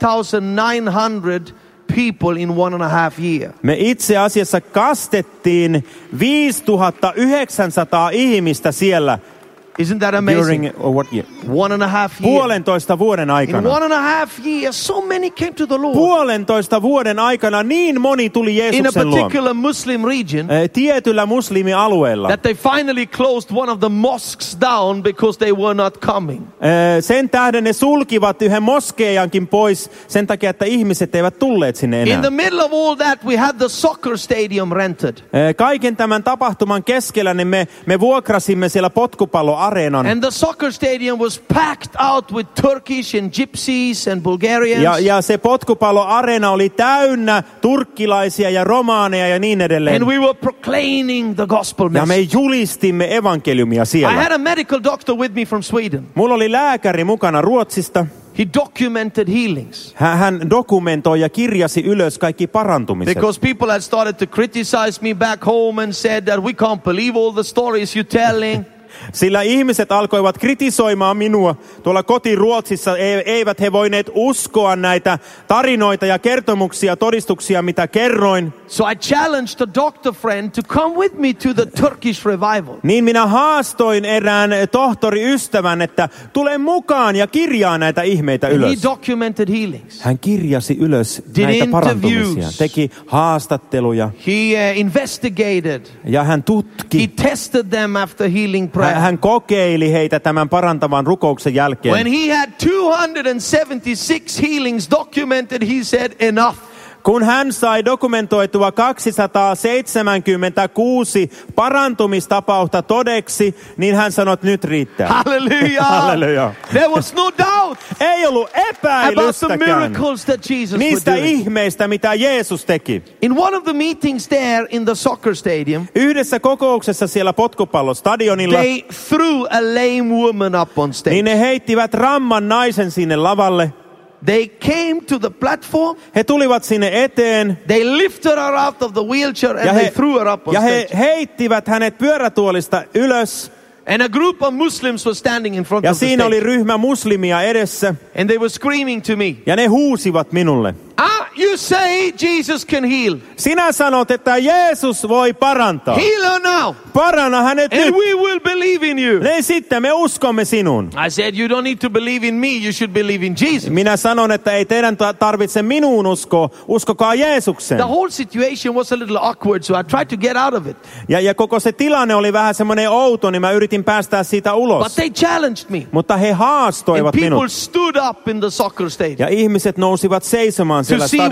5,900 people in 1.5 years. Me itse asiassa kastettiin 5900 ihmistä siellä Isn't that amazing? During what year? 1.5 years. 1,5 vuoden aikana. In 1.5 years, so many came to the Lord. 1,5 vuoden aikana niin moni tuli Jeesuksen luo. In a particular Muslim region. Tietyllä muslimialueella. That they finally closed one of the mosques down because they were not coming. Sen tähden ne sulkivat yhden moskeijankin pois sen takia, että ihmiset eivät tulleet sinne enää. In the middle of all that, we had the soccer stadium rented. Kaiken tämän tapahtuman keskellä niin me vuokrasimme siellä potkupalloareenan. And the soccer stadium was packed out with Turkish and gypsies and Bulgarians. Ja se potkupalloareena oli täynnä turkkilaisia ja romaaneja ja niin edelleen. And we were proclaiming the gospel message. Ja me julistimme evankeliumia siellä. I had a medical doctor with me from Sweden. Mulla oli lääkäri mukana Ruotsista. He documented healings. Hän dokumentoi ja kirjasi ylös kaikki parantumiset. Because people had started to criticize me back home and said that we can't believe all the stories you're telling. Sillä ihmiset alkoivat kritisoimaan minua tuolla kotiruotsissa. Eivät he voineet uskoa näitä tarinoita ja kertomuksia, todistuksia, mitä kerroin. So I challenged a doctor friend to come with me to the Turkish revival. Niin minä haastoin erään tohtoriystävän, että tule mukaan ja kirjaa näitä ihmeitä ylös. He documented healings. Hän kirjasi ylös näitä parantumisia. Teki haastatteluja. He investigated. Ja hän tutki. He tested them after healing prayer. Hän kokeili heitä tämän parantavan rukouksen jälkeen. When he had 276 healings documented, he said enough. Kun hän sai dokumentoitua 276 parantumistapausta todeksi, niin hän sanoi, että nyt riittää. Hallelujah. Hallelujah. There was no doubt. Ei ollut epäilystäkään niistä ihmeistä, mitä Jeesus teki. In one of the meetings there in the soccer stadium, yhdessä kokouksessa siellä potkupallostadionilla, they threw a lame woman up on stage. Niin ne heittivät ramman naisen sinne lavalle. They came to the platform. He tulivat sinne eteen. They lifted her out of the wheelchair and they threw her up on stage. Ja he heittivät hänet pyörätuolista ylös. And a group of Muslims was standing in front ja of the siinä stage. oli ryhmä muslimia edessä. And they were screaming to me. Ja ne huusivat minulle. You say Jesus can heal. Sinä sanot, että Jeesus voi parantaa. Heal her now. Paranna hänet and nyt. We will believe in you. Niin sitten me uskomme sinun. I said you don't need to believe in me, you should believe in Jesus. Minä sanon, että ei teidän tarvitse minuun uskoa, uskokaa Jeesukseen. The whole situation was a little awkward, so I tried to get out of it. Ja koko se tilanne oli vähän semmoinen outo, niin mä yritin päästää siitä ulos. But they challenged me. Mutta he haastoivat and people minut. Stood up in the soccer stadium. Ja ihmiset nousivat seisomaan siellä stadionilla.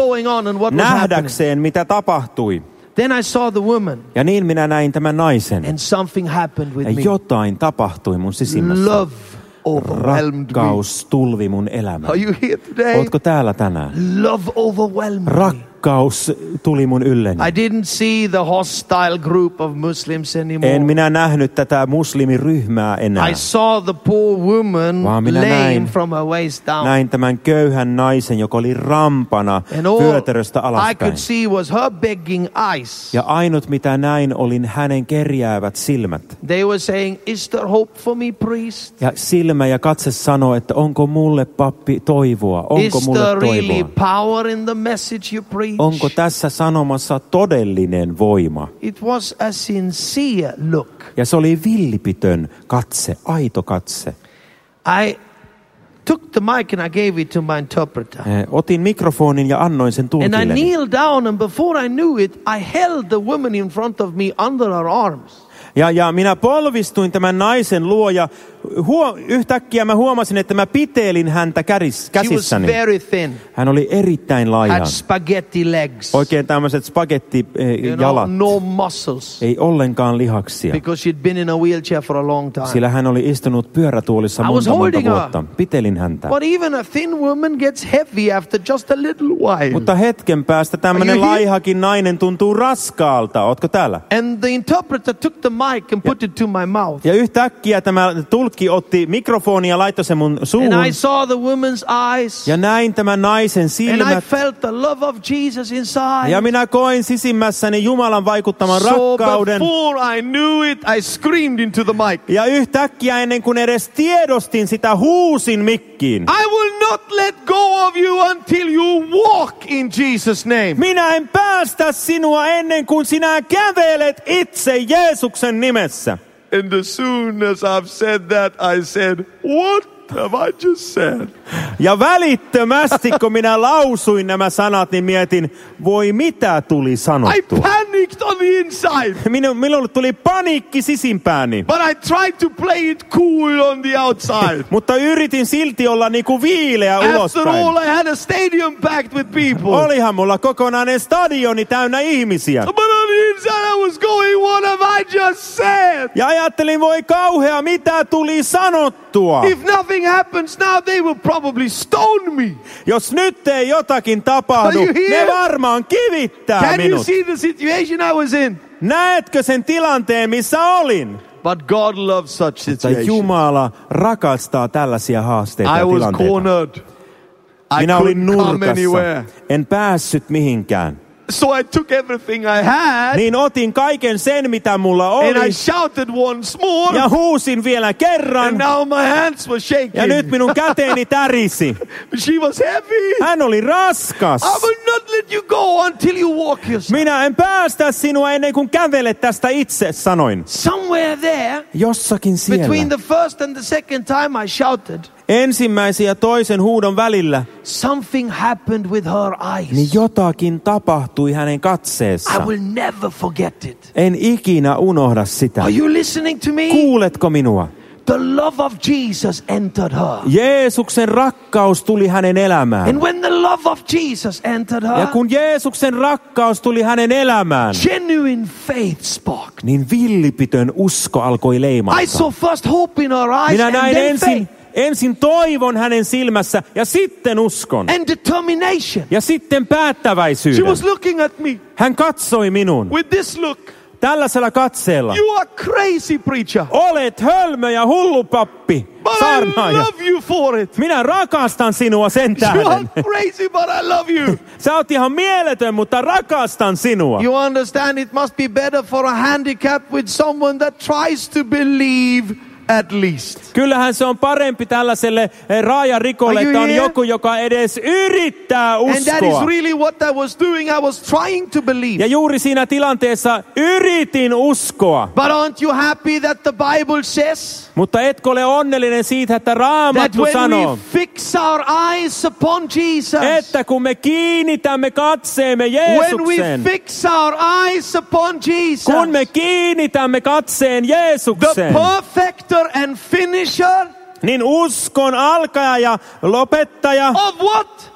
Nähdäkseen, mitä tapahtui. Then I saw the woman. Ja niin minä näin tämän naisen. And something happened with me. Jotain tapahtui mun sisimmässä. Love overwhelmed Rakkaus tulvi mun elämään. Are you here today? Ootko täällä tänään? Love overwhelmed me. Rakkaus tuli mun ylleni. I didn't see the hostile group of Muslims anymore. En minä nähnyt tätä muslimiryhmää enää. I saw the poor woman lame from her waist down. Näin tämän köyhän naisen, joka oli rampana vyötäröstä alaspäin. I could see was her begging eyes. Ja ainut mitä näin oli hänen kerjäävät silmät. They were saying, "Is there hope for me, priest?" Ja silmä ja katse sanoi, että onko mulle pappi toivoa? Onko mulle toivoa? Is there really power in the message you preach? Onko tässä sanomassa todellinen voima? It was a sincere look. Ja se oli villipitön katse, aito katse. I took the mic and I gave it to my interpreter. Otin mikrofonin ja annoin sen tulkille. And I kneeled down and before I knew it, I held the woman in front of me under her arms. Ja minä polvistuin tämän naisen luo ja yhtäkkiä mä huomasin, että mä pitelin häntä käsissäni. She was very thin. Hän oli erittäin laiha. Had spaghetti legs. Oikein tämmöiset spagettijalat. No muscles. Ei ollenkaan lihaksia. Because she'd been in a wheelchair for a long time. Sillä hän oli istunut pyörätuolissa monta vuotta. Pitelin häntä. But even a thin woman gets heavy after just a little while. Mutta hetken päästä tämmöinen laihakin nainen tuntuu raskaalta. Ootko täällä? And the interpreter took the mic and put it to my mouth. Ja yhtäkkiä tämä tulkki otti mikrofonia ja laittoi sen mun suuhun. And I saw the woman's eyes. Ja näin tämän naisen silmät. And I felt the love of Jesus inside. Ja minä koin sisimmässäni Jumalan vaikuttaman rakkauden. So before I knew it, I screamed into the mic. Ja yhtäkkiä ennen kuin edes tiedostin sitä, huusin mikkiin. I will not let go of you until you walk in Jesus' name. Minä en päästä sinua ennen kuin sinä kävelet itse Jeesuksen nimessä. And as soon as I've said that, I said, what have I just said? Ja välittömästi, kun minä lausuin nämä sanat, niin mietin, voi mitä tuli I sanottua. panicked on the inside. Minulle tuli paniikki sisimpääni. But I tried to play it cool on the outside. Mutta yritin silti olla niinku viileä After ulospäin. all, I had a stadium packed with people. Olihan mulla kokonainen stadioni täynnä ihmisiä. But on the inside I was going, what have I just said? Ja ajattelin, voi kauhea, mitä tuli sanottua. If nothing happens now, they will probably stone me. Jos nyt ei jotakin tapahdu, Are you here? ne varmaan kivittää Can you minut. see the situation I was in? Näetkö sen tilanteen, missä olin? But God loves such Mutta situations. Jumala rakastaa tällaisia haasteita I ja was tilanteita. cornered. I Minä olin couldn't come nurkassa. anywhere. En päässyt mihinkään. So I took everything I had Niin otin kaiken sen, mitä mulla and I oli. shouted once more. Ja huusin vielä kerran. And now my hands were shaking. Ja nyt minun käteeni tärisi. She was heavy. Hän oli raskas. I will not let you go until you walk yourself. Minä en päästä sinua ennen kuin kävelet tästä itse, sanoin. Somewhere there, Jossakin siellä. between the first and the second time I shouted, Ensimmäisen ja toisen huudon välillä, something happened with her eyes. niin jotakin tapahtui hänen I katseessaan. will never forget it. En ikinä unohda sitä. Are you listening to me? Kuuletko minua? The love of Jesus entered her. Jeesuksen rakkaus tuli hänen elämään. And when the love of Jesus entered Ja her, kun Jeesuksen rakkaus tuli hänen elämään, genuine faith sparked. niin villipitön usko alkoi I leimahtaa. saw first hope in her eyes Minä and näin then faith ensin toivon hänen silmässä ja sitten uskon. and determination. Ja sitten She päättäväisyyden. was looking at me Hän katsoi minun with this look. tällaisella katseella. You are crazy preacher. Olet hölmö ja hullu pappi, But I saarnaaja. love you for it. Minä rakastan sinua sen You are tähden. crazy, but I love you. Sä oot ihan mieletön, mutta rakastan sinua. You understand it must be better for a handicap with someone that tries to believe at least. Kyllähän se on parempi tällaiselle raajarikolle, Are you että on here? joku, joka edes yrittää And that is uskoa. really what I was doing. I was trying to believe. Ja juuri siinä tilanteessa yritin uskoa. But aren't you happy that the Bible says Mutta etkö ole onnellinen siitä, että that Raamattu when sanoo, we fix our eyes upon Jesus, että kun me kiinnitämme katseemme when we Jeesukseen, fix our eyes upon Jesus, kun me kiinnitämme katseen the Jeesukseen, perfecter and finisher niin uskon alkaja ja lopettaja, of what?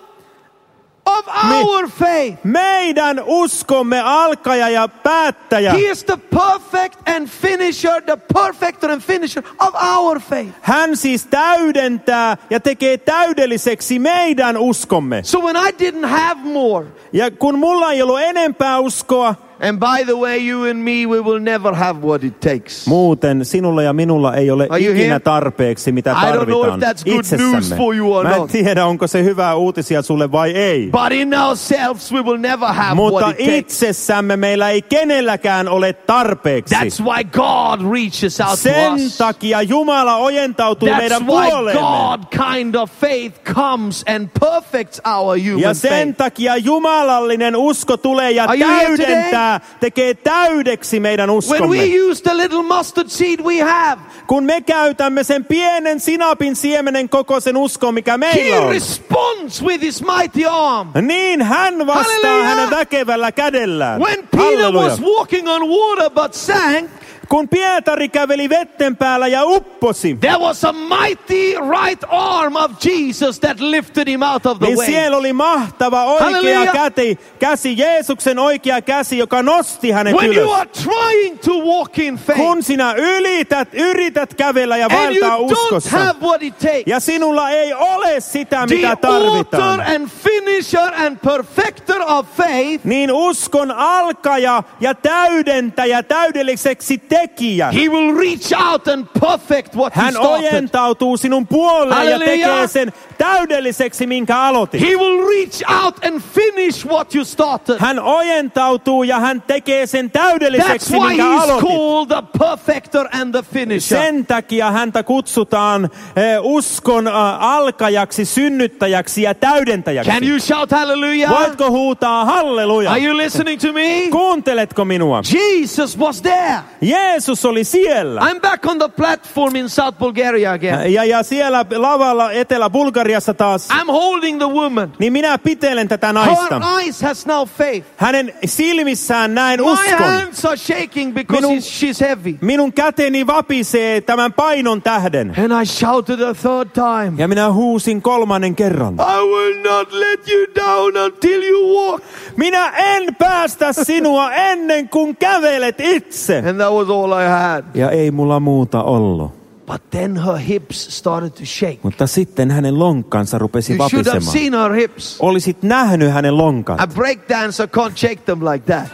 Of our faith. meidän uskomme alkaja ja päättäjä, He is the perfect and finisher, the perfecter and finisher of our faith. hän siis täydentää ja tekee täydelliseksi meidän uskomme. So when I didn't have more, Ja kun mulla ei ollut enempää uskoa, and by the way, you and me, we will never have what it takes. muuten sinulla ja minulla ei ole Are you ikinä here? tarpeeksi, mitä I don't know if tarvitaan that's good news itsessämme. for you or Mä en not. tiedä, onko se hyvää uutisia sulle vai ei. But in ourselves, we will never have Mutta what it takes. itsessämme meillä ei kenelläkään ole tarpeeksi. That's why God reaches out to Sen us. takia Jumala ojentautuu That's meidän why puoleemme. God kind of faith comes and perfects our Ja human sen faith. takia jumalallinen usko tulee ja Are you here täydentää, tekee täydeksi meidän When uskomme. we use the little mustard seed we have, Kun me käytämme sen pienen sinapin siemenen kokoisen uskon, mikä meillä He on, responds with His mighty arm. niin hän vastaa Halleluja! hänen väkevällä kädellään. When Peter Halleluja. was walking on water but sank, Kun Pietari käveli vetten päällä ja upposi, there was a mighty right arm of Jesus that lifted him out of the niin way. siellä oli mahtava oikea Halleluja! käsi, Jeesuksen oikea käsi, joka nosti hänet When you ylös. are trying to walk in faith Kun sinä yrität kävellä ja and you vaeltaa don't uskossa, have what it takes, ja sinulla ei ole sitä, the mitä author tarvitaan, and finisher and perfecter of faith, niin uskon alkaja ja täydentäjä, täydelliseksi tekijä, He will reach out and perfect what He hän started. ojentautuu sinun puoleen ja Halleluja! tekee sen täydelliseksi, minkä aloitit. He will reach out and finish what you started. Hän ojentautuu ja hän tekee sen täydelliseksi, That's why minkä he's aloitit. called the perfecter and the finisher. Sen takia häntä kutsutaan uskon alkajaksi, synnyttäjäksi ja täydentäjäksi. Can you shout hallelujah? Voitko huutaa halleluja? Are you listening to me? Kuunteletko minua? Jesus was there. Jeesus oli siellä. I'm back on the platform in South Bulgaria again. Ja siellä lavalla Etelä-Bulgariassa taas. I'm holding the woman. Niin minä pitelen tätä naista. Her eyes has now faith. Hänen silmissään näen uskon. My hands are shaking because she's heavy. Minun käteni vapisee tämän painon tähden. And I shouted a third time. Ja minä huusin 3. kerran. I will not let you down until you walk. Minä en päästä sinua ennen kuin kävelet itse. And that was all I had. Ja ei mulla muuta ollut. But then her hips started to shake. Mutta sitten hänen lonkkansa rupesi You should have vapisemaan. seen her hips. Olisit nähnyt hänen lonkat. A breakdancer can't shake them like that.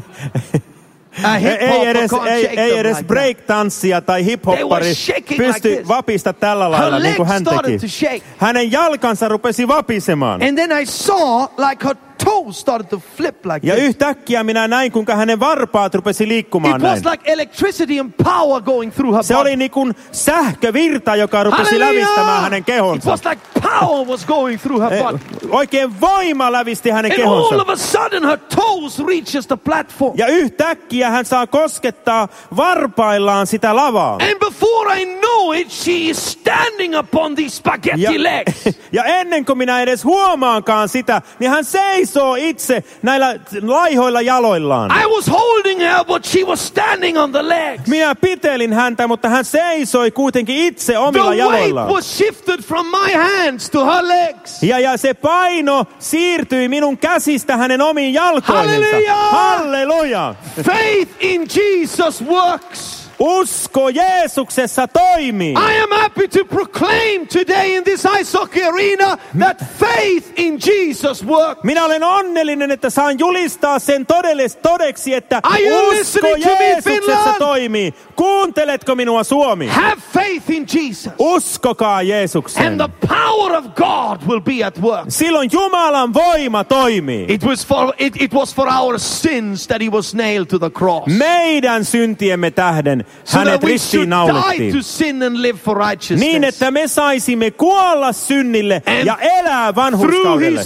Ei edes break-tanssia tai hip-hoppari pysty vapista tällä lailla niin kuin hän teki. Hänen jalkansa rupesi vapisemaan. And then I saw like her toes started to flip like ja this. yhtäkkiä minä näin, kuinka hänen varpaat rupesi liikkumaan näin. It was like electricity and power going through her Se oli niin kuin sähkövirta, joka rupesi lävistämään hänen kehonsa. It was like power was going through her body. Oikein voima lävisti hänen and kehonsa. all of a sudden her toes reaches the platform. Ja yhtäkkiä hän saa koskettaa varpaillaan sitä lavaa. And before I know it, she is standing upon these spaghetti legs. Ja ennen kuin minä edes huomaankaan sitä, niin hän seisoo itse näillä laihoilla jaloillaan. I was holding her, but she was standing on the legs. Minä pitelin häntä, mutta hän seisoi kuitenkin itse omilla jaloillaan. The weight was shifted from my hands to her legs. Ja se paino siirtyi minun käsistä hänen omiin jalkoihinsa. Halleluja! Faith in Jesus works. Usko Jeesuksessa toimii. I am happy to proclaim today in this ice hockey arena that faith in Jesus works. Minä olen onnellinen, että saan julistaa sen todeksi, että usko Jeesuksessa toimii. Kuunteletko minua, Suomi? Have faith in Jesus. Uskokaa Jeesukseen. And the power of God will be at work. Silloin Jumalan voima toimii. It was for our sins that he was nailed to the cross. Meidän syntiemme tähden hänet ristiin naulettiin. Niin, että me saisimme kuolla synnille ja elää vanhurskaudelle.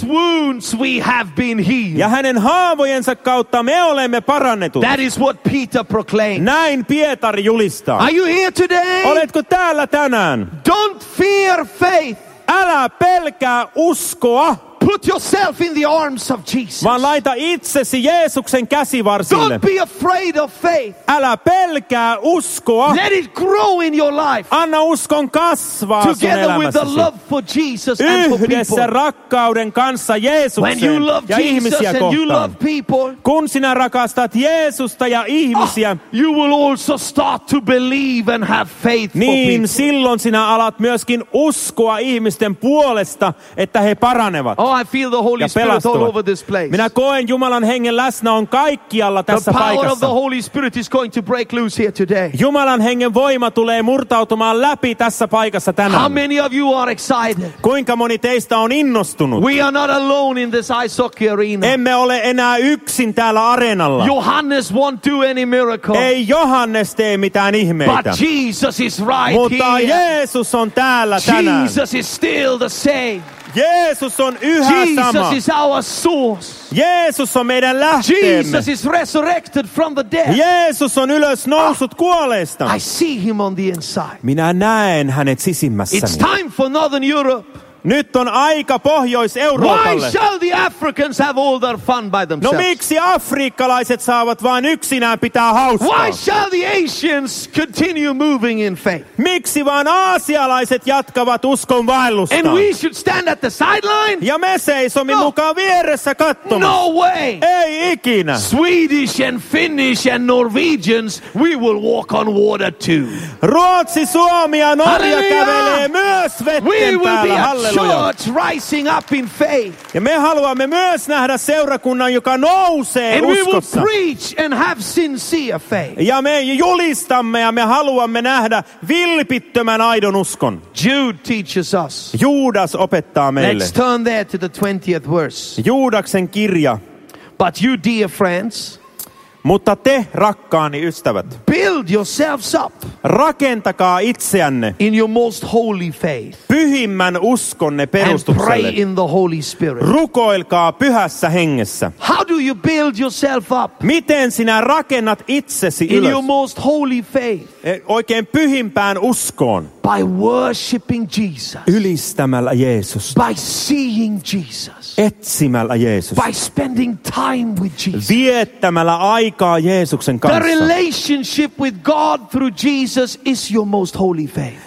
Ja hänen haavojensa kautta me olemme parannetut. That is what Peter proclaimed. Näin Pietari julistaa. Are you here today? Oletko täällä tänään? Don't fear faith. Älä pelkää uskoa. Put yourself in the arms of Jesus. Vaan laita itsesi Jeesuksen käsivarsille. Don't be afraid of faith. Älä pelkää uskoa. Let it grow in your life. Anna uskon kasvaa sun together with the elämässäsi. love for Jesus and for Yhdessä people. rakkauden kanssa Jeesukseen When you love ja Jesus ihmisiä and you love kohtaan. people, Kun sinä rakastat Jeesusta ja ihmisiä, you will also start to believe and have faith for niin people. silloin sinä alat myöskin uskoa ihmisten puolesta, että he paranevat. Oh, I feel the Holy ja Spirit all pelastuvat. over this place. Minä koen Jumalan hengen läsnäon kaikkialla tässä The power of the paikassa. Holy Spirit is going to break loose here today. Jumalan hengen voima tulee murtautumaan läpi tässä paikassa How tänään. many of you are excited? Kuinka moni teistä on innostunut? We are not alone in this ice hockey arena. Emme ole enää yksin täällä areenalla. Johannes won't do any miracle. Ei Johannes tee mitään ihmeitä. But Jesus is right Mutta here. Jeesus on täällä tänään. Jesus is still the same. Jeesus on yhä sama. Jesus is our source. Jeesus on meidän lähteemme. Jesus is resurrected from the dead. Jeesus on ylös noussut kuolleista. I see him on the inside. Minä näen hänet sisimmässäni. It's time for Northern Europe. Nyt on aika Why Pohjois-Euroopalle. shall the Africans have all their fun by No themselves? miksi afrikkalaiset saavat vain yksinään pitää hauskaa? Why shall the Asians continue moving in faith? Miksi vaan aasialaiset jatkavat uskon vaellusta? And we should stand at the sideline? Ja me seisomme No. mukaan vieressä katsomassa. No way! Ei ikinä. Swedish and Finnish and Norwegians, we will walk on water too. Ruotsi, Suomi ja Norja Halleluja! kävelee myös We vetten will be päällä. a Halleluja. church rising up in faith. Ja me haluamme myös nähdä seurakunnan, joka nousee and uskossa. We will preach and have sincere faith. Ja me julistamme ja me haluamme nähdä vilpittömän aidon uskon. Jude teaches us. Juudas opettaa meille. Let's turn there to the 20th verse. Juudaksen kirja. But you, dear friends, mutta te, rakkaani ystävät, build yourselves up. Rakentakaa itseänne in your most holy faith. Pyhimmän uskonne perustukselle. And pray in the Holy Spirit. Rukoilkaa pyhässä hengessä. How do you build yourself up? Miten sinä rakennat itsesi in ylös? your most holy faith. Oikein pyhimpään uskoon. By worshiping Jesus. Ylistämällä Jeesusta. By seeing Jesus. Etsimällä Jeesusta. By spending time with Jesus. Viettämällä aikaa Jeesuksen kanssa. The relationship with God through Jesus is your most holy faith.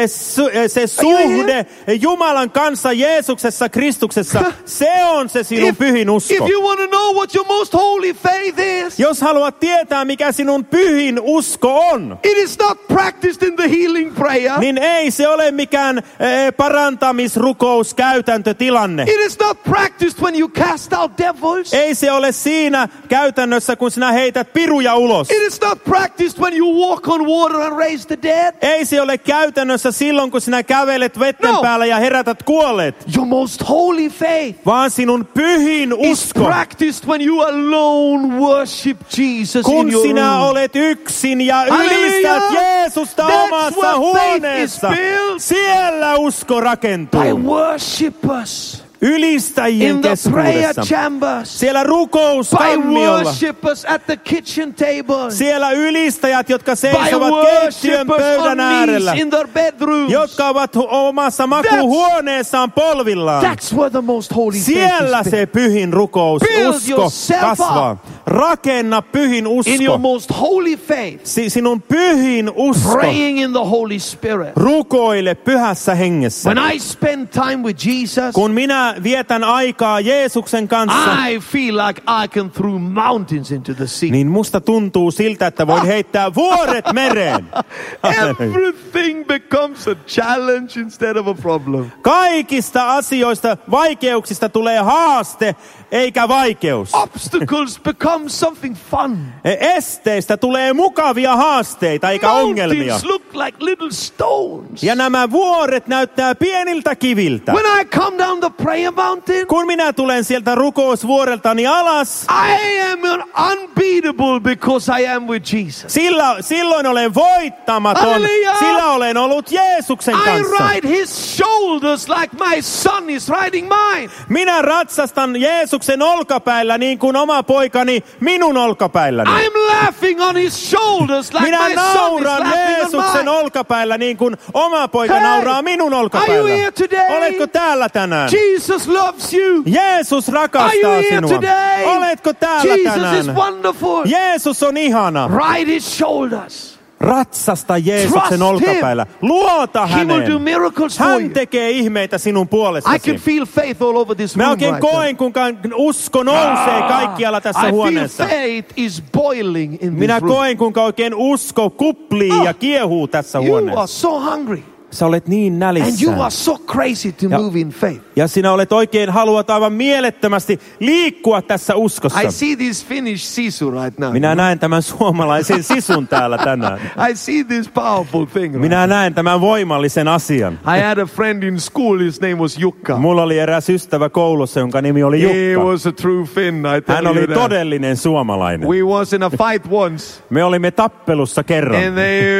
Se suhde Jumalan kanssa Jeesuksessa Kristuksessa, se on se sinun pyhin usko. If you want to know what your most holy faith is, jos haluat tietää mikä sinun pyhin usko on, it is not practiced in the healing prayer. Niin ei se ole mikään parantamisrukous käytäntötilanne. It is not practiced when you cast out devils. Ei se ole siinä käytännössä kun sinä heität piruja ulos. It is not practiced when you walk on water and raise the dead. Ei se ole käytännössä silloin kun sinä kävelet vetten päällä ja herätät kuolleet. Your most holy faith. Vaan sinun pyhin usko. Is practiced when you alone worship Jesus kun in your sinä room. Olet yksin ja ylistät Jeesusta omassa huoneessa. Siellä usko rakentuu. By worshipers. Ylistäjien keskuudessa. Siellä rukouskammiolla. By worshipers at the kitchen table. Siellä ylistäjät, jotka seisovat keittiön pöydän äärellä. In their bedrooms. Jotka ovat omassa makuuhuoneessaan polvillaan. That's where the most holy siellä faith is. Se pyhin rukous, usko kasvaa. Rakenna pyhin usko. In your most holy faith. Sinun pyhin usko. Praying in the Holy Spirit. Rukoile pyhässä hengessä. When I spend time with Jesus. Kun minä vietän aikaa Jeesuksen kanssa. I feel like I can throw mountains into the sea. Niin musta tuntuu siltä, että voin heittää vuoret mereen. Everything becomes a challenge instead of a problem. Kaikista asioista, vaikeuksista tulee haaste, eikä vaikeus. Obstacles become something fun. Esteistä tulee mukavia haasteita, eikä ongelmia. Mountains look like little stones. Ja nämä vuoret näyttää pieniltä kiviltä. When I come down the prayer mountain, kun minä tulen sieltä rukousvuoreltani alas, I am unbeatable because I am with Jesus. Silloin olen voittamaton, Hallelujah. sillä olen ollut Jeesuksen kanssa. I ride his shoulders like my son is riding mine. Minä ratsastan Jeesuksen olkapäillä niin kuin oma poikani minun olkapäilläni. I'm laughing on his shoulders like minä my son is nauran laughing Jeesuksen on mine. olkapäillä niin kuin oma poika nauraa minun olkapäillä. Are you here today? Oletko täällä tänään? Jesus loves you. Jeesus rakastaa sinua. Today? Oletko täällä tänään? Jesus is wonderful. Jeesus on ihana. Ride his shoulders. Ratsasta Jeesuksen olkapäillä. Luota häneen. Hän tekee ihmeitä sinun puolestasi. I can feel faith all over this room. Mä oikein koen, kuinka usko nousee kaikkialla tässä huoneessa. I feel faith is boiling in this room. Minä koen, kuinka oikein usko kuplii ja kiehuu tässä huoneessa. You are so hungry. Sä olet niin nälissään. And you are so crazy to move in faith. Ja sinä olet oikein, haluat aivan mielettömästi liikkua tässä uskossa. I see this Finnish sisu right now. Minä näen tämän suomalaisen sisun täällä tänään. I see this powerful thing. Minä näen tämän voimallisen asian. I had a friend in school, his name was Jukka. Mulla oli eräs ystävä koulussa, jonka nimi oli Jukka. He was a true Finn, I tell Hän oli you that. todellinen suomalainen. We was in a fight once. Me olimme tappelussa kerran. And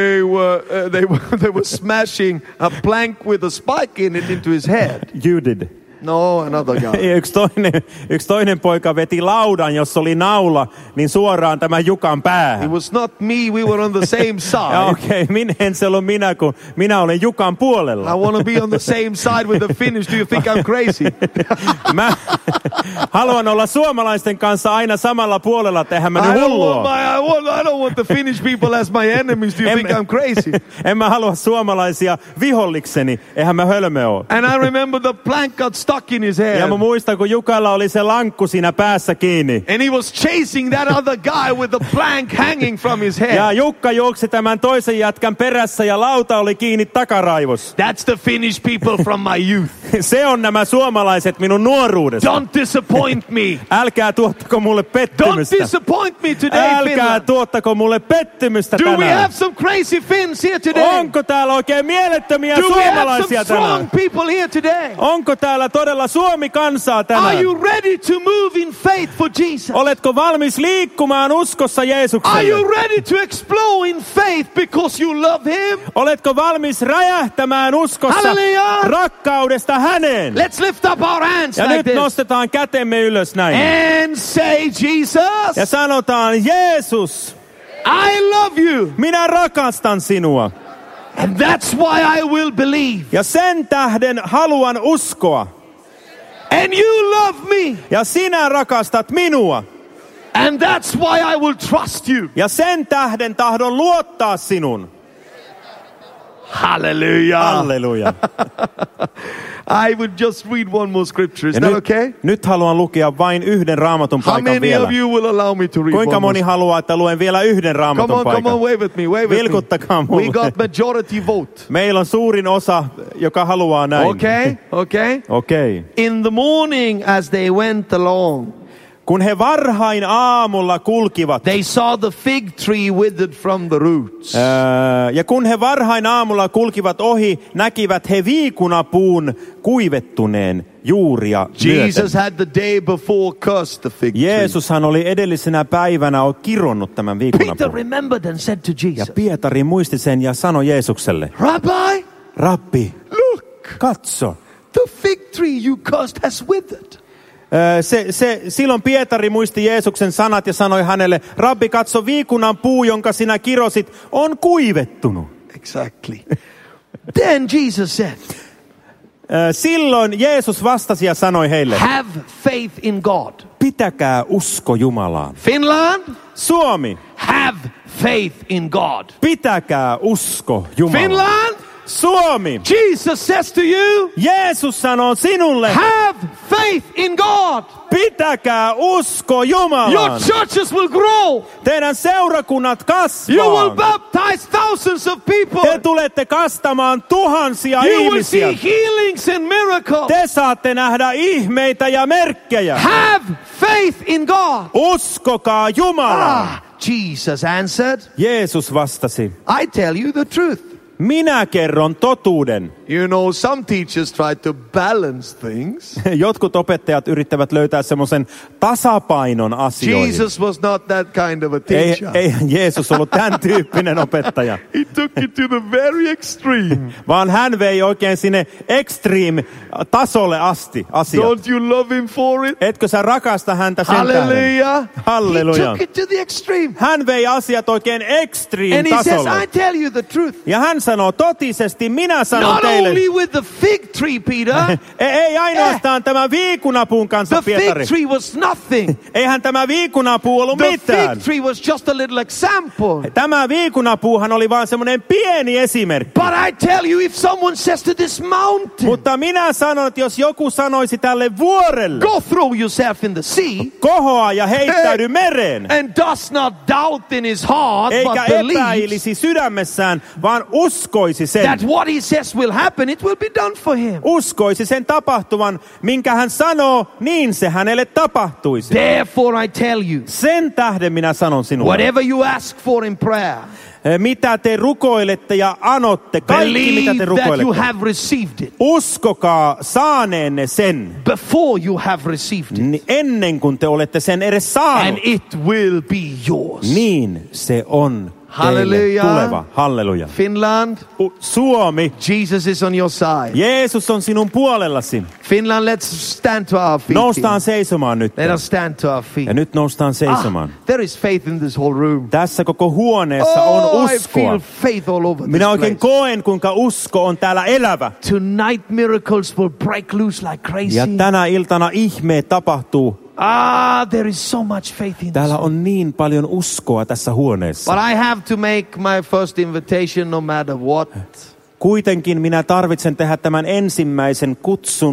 they were smashing a plank with a spike in it into his head. You did. No, another guy. Yksi toinen poika veti laudan, jossa oli naula, niin suoraan tämän Jukan päähän. It was not me, we were on the same side. Okei, en se ollut minä, kun minä olen Jukan puolella. I want to be on the same side with the Finnish. Do you think I'm crazy? Mä haluan olla suomalaisten kanssa aina samalla puolella, että eihän mä nyt hullua. I don't want the Finnish people as my enemies. Do you think I'm crazy? En mä halua suomalaisia vihollikseni, eihän mä hölmö ole. And I remember the plank got stuck in his head. Ja mä muistan, kun Jukalla oli se lankku siinä päässä kiinni. And he was chasing that other guy with the plank hanging from his head. Ja Jukka juoksi tämän toisen jätkän perässä ja lauta oli kiinni takaraivossa. That's the Finnish people from my youth. Se on nämä suomalaiset minun nuoruudesta. Don't disappoint me. Älkää tuottako mulle pettymystä. Don't disappoint me today, Älkää Finland. tuottako mulle pettymystä Do we tänään. have some crazy Finns here today? Onko täällä oikein mielettömiä Do we have suomalaisia some strong tänään? people here today? Onko täällä todella Suomi-kansaa Are tänään? you ready to move in faith for Jesus? Oletko valmis liikkumaan uskossa Are Jeesukselle? you ready to explode in faith because you love him? Oletko valmis räjähtämään uskossa Halleluja! rakkaudesta häneen? Let's lift up our hands Ja like nyt this. nostetaan kätemme ylös näin. And say, Jesus, Ja sanotaan, Jeesus, I love you. minä rakastan sinua. And that's why I will believe. Ja sen tähden haluan uskoa. And you love me. Ja sinä rakastat minua. And that's why I will trust you. Ja sen tähden tahdon luottaa sinun. Hallelujah. Halleluja. I would just read one more scripture. Is Ja that okay? nyt haluan lukea vain yhden raamatun How paikan many vielä. of you will allow me to read Kuinka one more? moni haluaa, että luen vielä yhden raamatun Come paikan? on, wave with me, wave with Vilkuttakaa me. mulle. We got majority vote. Meillä on suurin osa, joka haluaa näin. Okay. Okei. In the morning as they went along, Kun he varhain aamulla kulkivat, they saw the fig tree withered from the roots. ja kun he varhain aamulla kulkivat ohi, näkivät he viikunapuun kuivettuneen juuria Jesus myöten. had the day before cursed the fig tree. Jeesushan oli edellisenä päivänä kironnut tämän Peter viikunapuun. remembered and said to Ja Jesus, Pietari muisti sen ja sanoi Jeesukselle, Rabbi, Rabbi, look, katso. the fig tree you cursed has withered. Silloin Pietari muisti Jeesuksen sanat ja sanoi hänelle, Rabbi, katso, viikunan puu, jonka sinä kirosit, on kuivettunut. Exactly. Then Jesus said, Silloin Jeesus vastasi ja sanoi heille, have faith in God. pitäkää usko Jumalaan. Finland, Suomi, have faith in God. pitäkää usko Jumalaan. Finland, Suomi, Jesus says to you, Jeesus sanoo sinulle, have faith in God. pitäkää usko Your Jumalaan. churches will grow. Teidän seurakunnat You will kasvaa. baptize thousands of people. Te tulette kastamaan tuhansia You will ihmisiä. see healings and miracles. Te saatte nähdä ihmeitä ja merkkejä. Have faith in God. Uskokaa Jumalaan. Jesus answered, Jeesus vastasi, I tell you the truth. minä kerron totuuden. You know, some teachers try to balance things. Jotkut opettajat yrittävät löytää semmoisen tasapainon asioihin. Jesus was not that kind of a teacher. Ei Jeesus ollut tämän tyyppinen opettaja, He took it to the very extreme. vaan hän vei oikein sinne extreme-tasolle asti asiat. Don't you love him for it? Etkö sä rakasta häntä sen tähden? Hallelujah. Halleluja. He took it to the extreme. Hän vei asiat oikein And he says, extreme-tasolle. I tell you the truth. Ja hän sanoo, totisesti minä sanon Not teille. only with the fig tree, Peter. Ei ainoastaan tämä viikunapuun kanssa, The fig Pietari. tree was nothing. Eihän tämä viikunapuu ollut The mitään. fig tree was just a little example. Tämä viikunapuuhan oli vaan semmoinen pieni esimerkki. But I tell you, if someone says to this mountain, Mutta minä sanon, että jos joku sanoisi tälle vuorelle, go throw yourself in the sea, kohoa ja heittäydy mereen, and does not doubt in his heart, eikä but believes epäilisi sydämessään, vaan uskoisi sen. that what he says will happen, it will be done for him. Uskoisi sen tapahtuvan, minkä hän sanoo, niin se hänelle tapahtuisi. Therefore I tell you, Sen tähden minä sanon sinulle, whatever you ask for in prayer, mitä te rukoilette ja anotte, kaikki mitä te believe that you rukoilette. have received it Uskokaa saaneenne sen, before you have received it, niin ennen kuin te olette sen edes and saanut. it will be yours. Niin se on teille Halleluja. tuleva. Halleluja. Finland, Suomi, Jesus is on your side. Jeesus on sinun puolellasi. Finland, let's stand to our feet. Noustaan seisomaan nyt. Let us stand to our feet. Ja nyt noustaan seisomaan. There is faith in this whole room. Tässä koko huoneessa on I feel uskoa. faith all over this Minä oikein place. koen, kuinka usko on täällä elävä. Tonight miracles will break loose like crazy. Ja tänä iltana ihmeet tapahtuu. There is so much faith in Täällä this. on niin paljon uskoa tässä huoneessa. But I have to make my first invitation no matter what. Kuitenkin minä tarvitsen tehdä tämän ensimmäisen kutsun.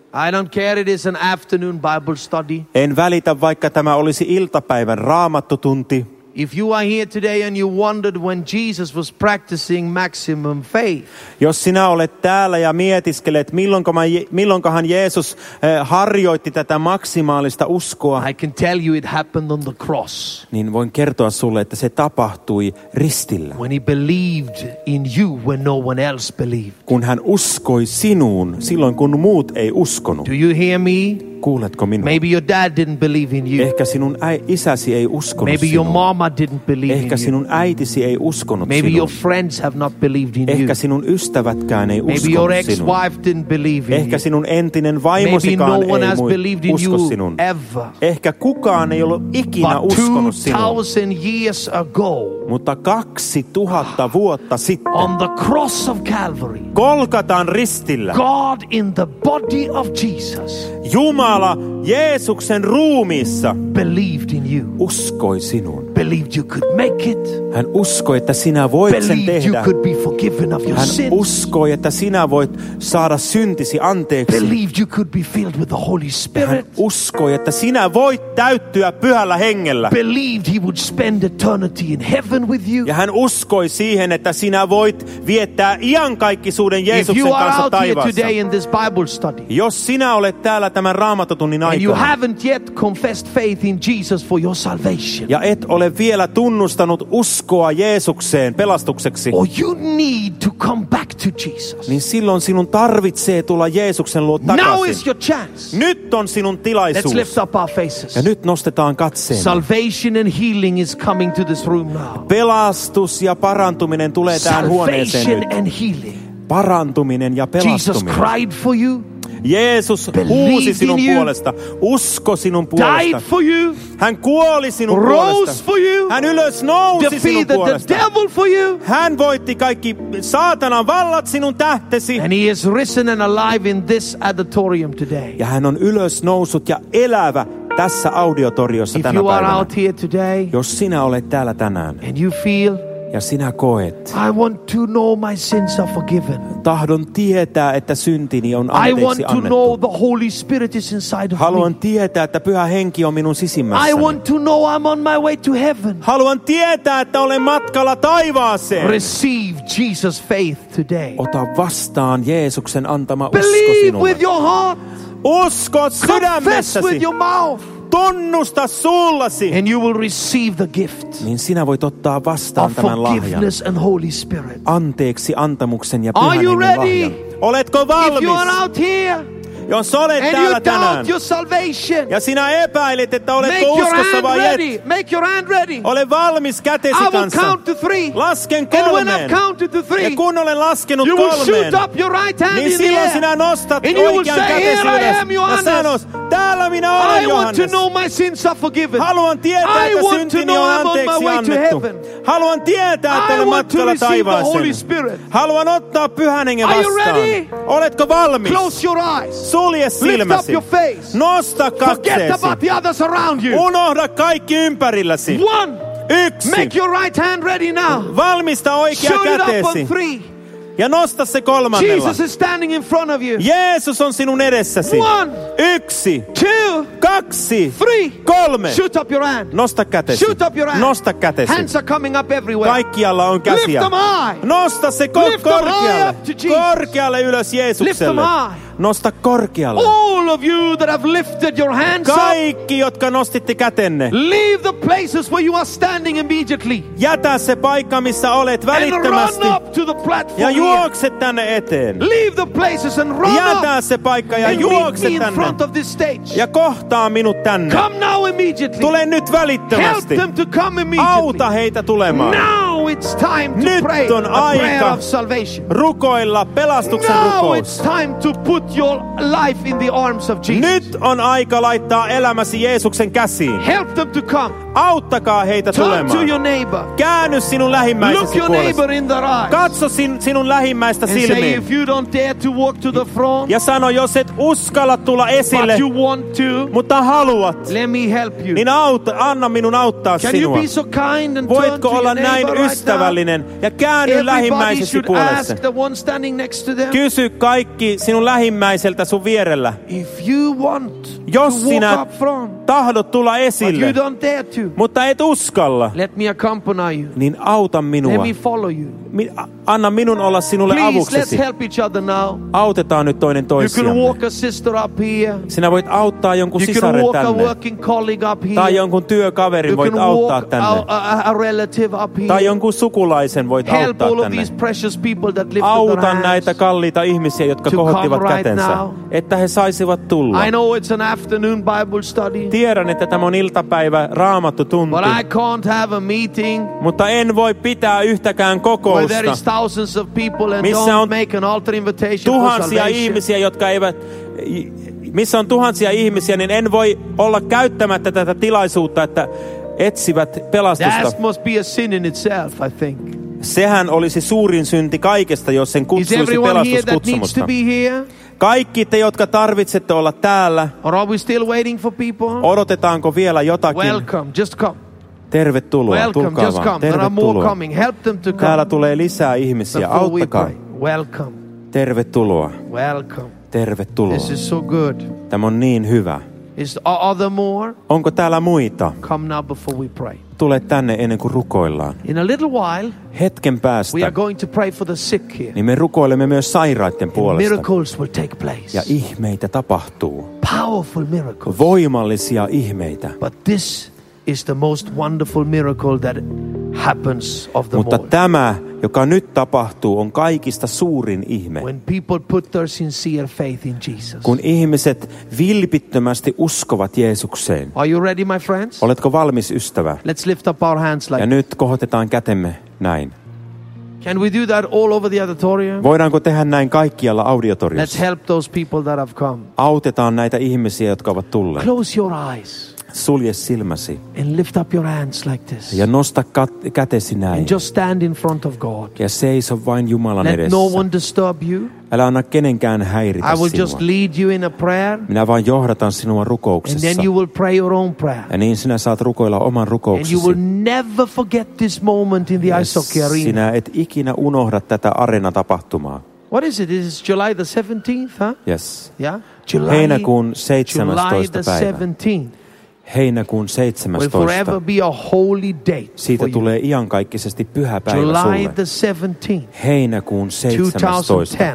I don't care it is an afternoon Bible study. En välitä, vaikka tämä olisi iltapäivän raamattotunti. If you are here today and you wondered when Jesus was practicing maximum faith. Jos sinä olet täällä ja mietiskelet, milloinkahan Jeesus harjoitti tätä maksimaalista uskoa, I can tell you it happened on the cross. Niin voin kertoa sulle, että se tapahtui ristillä. When he believed in you when no one else believed. Kun hän uskoi sinuun silloin, kun muut ei uskonut. Do you hear me? Kuuletko minua? Maybe your dad didn't believe in you. Ehkä sinun isäsi ei uskonut Maybe sinuun. your mama didn't believe in Ehkä you. sinun äitisi ei uskonut Maybe sinuun. your friends have not believed in Ehkä you. sinun ystävätkään ei Maybe your uskonut sinuun. ex-wife didn't believe in Ehkä you. sinun entinen Maybe vaimosikaan no one ei has believed in usko you sinun. ever. Ehkä kukaan ei ollut ikinä But uskonut sinuun. 2000 years ago, Mutta 2000 vuotta sitten on the cross of Calvary, Golgatan ristillä God in the body of Jesus Jumala Jeesuksen ruumiissa believed in you. uskoi sinuun. Believed you could make it. Hän uskoi, että sinä voit sen Believed you tehdä. could be forgiven of your Hän sins. uskoi, että sinä voit saada syntisi anteeksi. Believed you could be filled with the Holy Hän Spirit. uskoi, että sinä voit täyttyä pyhällä hengellä. Believed he would spend eternity in heaven with you. Ja hän uskoi siihen, että sinä voit viettää iankaikkisuuden If Jeesuksen you are kanssa out here taivaassa. today in this Bible study, Jos sinä olet täällä tämän raamatotunnin and you aikana haven't yet confessed faith in Jesus for your salvation, ja et ole vielä tunnustanut uskoa Jeesukseen pelastukseksi, or you need to come back to Jesus, niin silloin sinun tarvitsee tulla Jeesuksen luo now takaisin. is your chance. Nyt on sinun Let's tilaisuus. lift up our faces. Ja nyt nostetaan katseemme. Salvation and healing is coming to this room now. Pelastus ja parantuminen tulee tähän huoneeseen Salvation nyt. and healing. Parantuminen ja Jesus pelastuminen. cried for you, Jeesus believed huusi sinun in you, puolesta, usko sinun died puolesta. for you, Hän kuoli sinun rose puolesta. for you, Hän ylös nousi sinun defeated the puolesta. devil for you, Hän voitti kaikki saatanan vallat sinun tähtesi. and he is risen and alive in this auditorium today. Ja hän on ylös noussut ja elävä tässä audiotoriossa If tänä you are päivänä. out here today Jos sinä olet täällä tänään and you feel, ja sinä koet, I want to know my sins are forgiven. tahdon tietää, että syntini on I want anteeksi to know annettu. the Holy Spirit is inside of Haluan me. tietää, että Pyhä Henki on minun I sisimmässäni. want to know I'm on my way to heaven. Haluan tietää, että olen matkalla taivaaseen. Receive Jesus' faith today. Ota vastaan Jeesuksen antama usko Believe sinulle. with your heart. Usko Confess with sydämessäsi. your mouth. Tunnusta suullasi. And you will receive the gift Niin sinä voit ottaa vastaan of tämän lahjan. forgiveness and Holy Spirit. Anteeksi antamuksen ja Are Pyhän you Hengen ready? lahjan. Oletko If you are valmis? out here Jos olet and täällä you tänään doubt your salvation, ja sinä epäilet, että make oletko your uskossa hand vai et, ready. Make your hand ready. ole valmis kätesi I will kanssa. count to 3. Lasken And when I've kolmeen. counted to 3, Ja kun olen laskenut you will kolmeen, shoot up your right hand niin in the silloin sinä air. nostat And you will oikean say, kätesi "Here I ylös am, ja Johannes. sanot, täällä minä olen I want to Johannes. know my sins are forgiven. Haluan tietää, I että want to syntini know on I'm on my anteeksi way to annettu. heaven. Haluan tietää, että I olen want to matkalla receive the Holy taivaaseen. Spirit. Haluan ottaa Pyhän Hengen Are you vastaan. ready? Oletko valmis? Close your eyes. Sulje Lift up silmäsi. your face. Nosta Forget katseesi. about the others around you. Unohda kaikki ympärilläsi. 1. Yksi. Make your right hand ready now. Valmista oikea Shoot it up on käteesi. 3. Ja nosta se kolmannella. Jesus is standing in front of you. Jeesus on sinun edessäsi. 1, 1, 2, 2, 3. 3. Shoot up your hand. Nosta kätesi. Shoot up your hand. Nosta kätesi. Hands are coming up everywhere. Kaikkialla on Lift käsiä. them high. Nosta se Lift them high korkealle. up to Jesus. Korkealle ylös Jeesukselle. Lift them high. Nosta korkealle. All of you that have lifted your hands up, Kaikki, jotka nostitte kätenne. leave the places where you are standing immediately Jätä se paikka, missä olet and välittömästi. run up to the platform Ja here. juokse tänne eteen. Leave the places and run Jätä up se paikka ja and meet juokse me in tänne. front of this stage. Ja kohtaa minut tänne. Come now immediately. Tule nyt Help välittömästi. them to come immediately. Auta heitä tulemaan. Now it's time to Nyt pray on a prayer aika of salvation. rukoilla pelastuksen Now rukous. it's time to put your life in the arms of Jesus. Nyt on aika laittaa elämäsi Jeesuksen käsiin. Help them to come. Auttakaa heitä Turn to tulemaan. your neighbor. Käänny sinun Look lähimmäisesi your puolesta. neighbor in the eyes. Katso sinun lähimmäistä And say, silmiin. if you don't dare to walk to the front, Ja sano, jos et uskalla tulla esille, but you want to, mutta haluat, let me help you. niin anna minun auttaa Can you sinua. be so kind and turn to Voitko your olla näin neighbor right ystävällinen ja käänny lähimmäisesi puolesta. Kysy kaikki sinun lähimmäiseltä sun vierellä. Jos sinä tahdot tulla esille, mutta et uskalla, niin auta minua. Anna minun olla sinulle avuksesi. Autetaan nyt toinen toisiamme. Sinä voit auttaa jonkun sisaren tänne. Tai jonkun työkaverin voit auttaa tänne. Tai jonkun sukulaisen voit auttaa tänne. Auta näitä kalliita ihmisiä, jotka kohottivat kätensä, että he saisivat tulla. Tiedän, että tämä on iltapäivä raamattu tunti. Mutta en voi pitää yhtäkään kokousta, missä on tuhansia ihmisiä, jotka eivät... Missä on tuhansia ihmisiä, niin en voi olla käyttämättä tätä tilaisuutta, että etsivät pelastusta. That must be a sin in itself, I think. Sehän olisi suurin synti kaikesta, jos sen kutsuisi pelastuskutsumusta. Kaikki te, jotka tarvitsette olla täällä, odotetaanko vielä jotakin? Welcome, just come. Tervetuloa, tulkaa vaan. Tervetuloa. Täällä tulee lisää ihmisiä, auttakaa. Welcome. Tervetuloa. Welcome. Tervetuloa. This is so good. Tämä on niin hyvä. Are there more? Onko täällä muita? Come now before we pray. Tule tänne ennen kuin rukoillaan. In a little while, hetken päästä, we are going to pray for the sick here. Niin me rukoilemme myös sairaiden puolesta. Miracles will take place. Ja ihmeitä tapahtuu. Powerful miracles. Voimallisia ihmeitä. But this is the most wonderful miracle that happens of them all. Mutta tämä, joka nyt tapahtuu, on kaikista suurin ihme. When people put their sincere faith in Jesus. Kun ihmiset vilpittömästi uskovat Jeesukseen. Are you ready, my friends? Oletko valmis, ystävä? Let's lift up our hands like. Ja nyt kohotetaan kätemme näin. Can we do that all over the auditorium? Voidaanko tehdä näin kaikkialla auditoriossa? Let's help those people that have come. Autetaan näitä ihmisiä, jotka ovat tulleet. Close your eyes. Sulje silmäsi. And lift up your hands like this. Ja nosta kätesi näin. And just stand in front of God. Ja seiso vain Jumalan edessä. Let no one disturb you. Älä anna kenenkään häiritä sinua. I will just lead you in a prayer. Minä vain johdatan sinua rukouksessa. And then you will pray your own prayer. Ja niin sinä saat rukoilla oman rukouksesi. And you will never forget this moment in the ice hockey arena. Sinä et ikinä unohda tätä areenatapahtumaa. What is it? Is it July the 17th, huh? Yes. Yeah. Heinäkuun 17. July the päivä. 17th. Heinäkuun 17. Will forever be a holy date. Siitä tulee iankaikkisesti pyhä päivä July sulle. the 17th. Heinäkuun 17.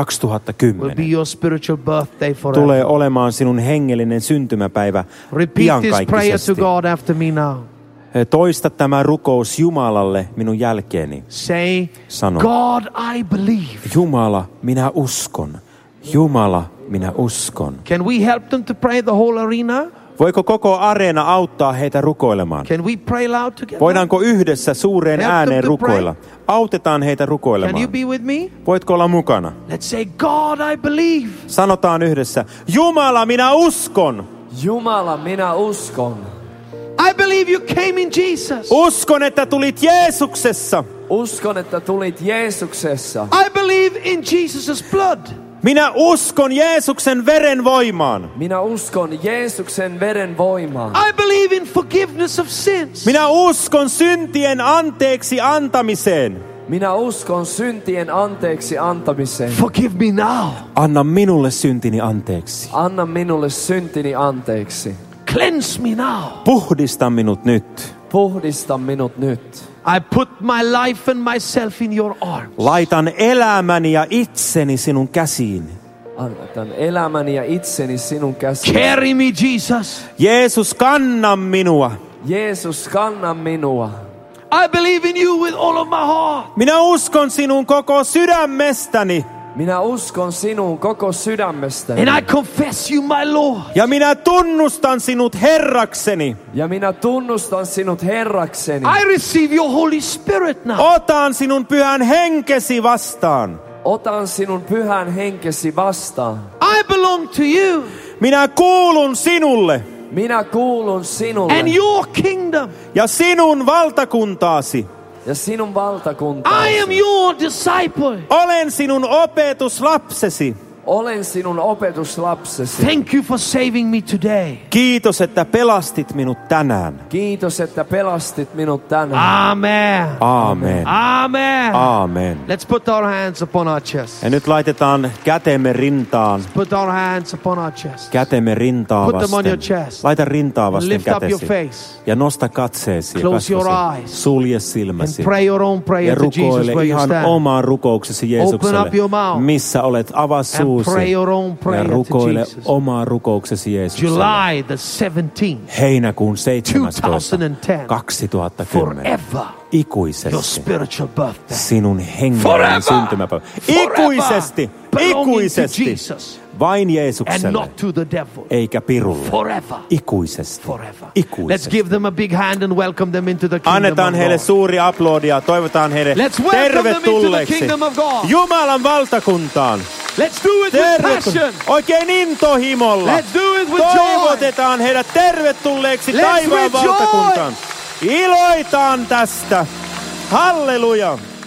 2010. Will be your spiritual birthday forever. Tulee olemaan sinun hengellinen syntymäpäivä Repeat this prayer to God after me now. Toista tämä rukous Jumalalle minun jälkeeni. Say, sano, God, I believe. Jumala, minä uskon. Jumala, minä uskon. Can we help them to pray the whole arena? Voiko koko areena auttaa heitä rukoilemaan? Can we pray loud together? Voidaanko yhdessä suureen ääneen rukoilla? Autetaan heitä rukoilemaan. Can you be with me? Voitko olla mukana? Let's say, God, I believe. Sanotaan yhdessä, Jumala, minä uskon. Jumala, minä uskon. I believe you came in Jesus. Uskon, että tulit Jeesuksessa. Uskon, että tulit Jeesuksessa. I believe in Jesus' blood. Minä uskon Jeesuksen veren voimaan. Minä uskon Jeesuksen veren voimaan. I believe in forgiveness of sins. Minä uskon syntien anteeksi antamiseen. Minä uskon syntien anteeksi antamiseen. Forgive me now. Anna minulle syntini anteeksi. Anna minulle syntini anteeksi. Cleanse me now. Puhdista minut nyt. Puhdista minut nyt. I put my life and myself in your arms. Laitan elämäni ja itseni sinun käsiin. Annan elämäni ja itseni sinun käsiin. Carry me, Jesus. Jeesus, kanna minua. Jeesus, kanna minua. I believe in you with all of my heart. Minä uskon sinun koko sydämestäni. Minä uskon sinuun koko sydämestäni. And I confess you, my Lord. Ja minä tunnustan sinut Herrakseni. Ja minä tunnustan sinut Herrakseni. I receive your Holy Spirit now. Otan sinun pyhän henkesi vastaan. Otan sinun pyhän henkesi vastaan. I belong to you. Minä kuulun sinulle. Minä kuulun sinulle. And your kingdom. Ja sinun valtakuntaasi. Ja sinun valtakuntaasi. I am your disciple. Olen sinun opetuslapsesi. Olen sinun opetuslapsesi. Thank you for saving me today. Kiitos, että pelastit minut tänään. Kiitos, että pelastit minut tänään. Amen. Aamen. Amen. Aamen. Let's put our hands upon our chest. Ja nyt laitetaan kätemme rintaan. Put our hands upon our chest. Kätemme rintaa Put them on your vasten. chest. Laita rintaa vasten Lift up your kätesi. face. Ja nosta katseesi ja Close your kasvosi. eyes. Sulje silmäsi. And pray your own Ja prayer to Jesus rukoile where you ihan stand. omaan rukouksesi Open Jeesukselle. up your mouth. Missä olet, avaa And suusi. pray your own Ja prayer to rukoile Jesus. omaa rukouksesi Jeesukselle. July the 17th. Heinäkuun 17. 2010. 2010. Forever. Ikuisesti. Your spiritual birthday. Sinun hengellinen Forever. syntymäpäivä. Forever. Ikuisesti. Belonging to Ikuisesti. Jesus. Vain And Jeesukselle. not to the devil. Eikä pirulle. Forever. Ikuisesti. Forever. Ikuisesti. Let's give them a big hand and welcome them into the kingdom Annetaan of heille God. suuri aplodi ja toivotaan heidät Let's welcome them into the tervetulleeksi kingdom of God. Jumalan valtakuntaan. Let's do it with passion. Oikein intohimolla. Let's do it with joy. Toivotetaan heidät tervetulleeksi Let's taivaan rejoice. valtakuntaan. Iloitaan tästä. Halleluja.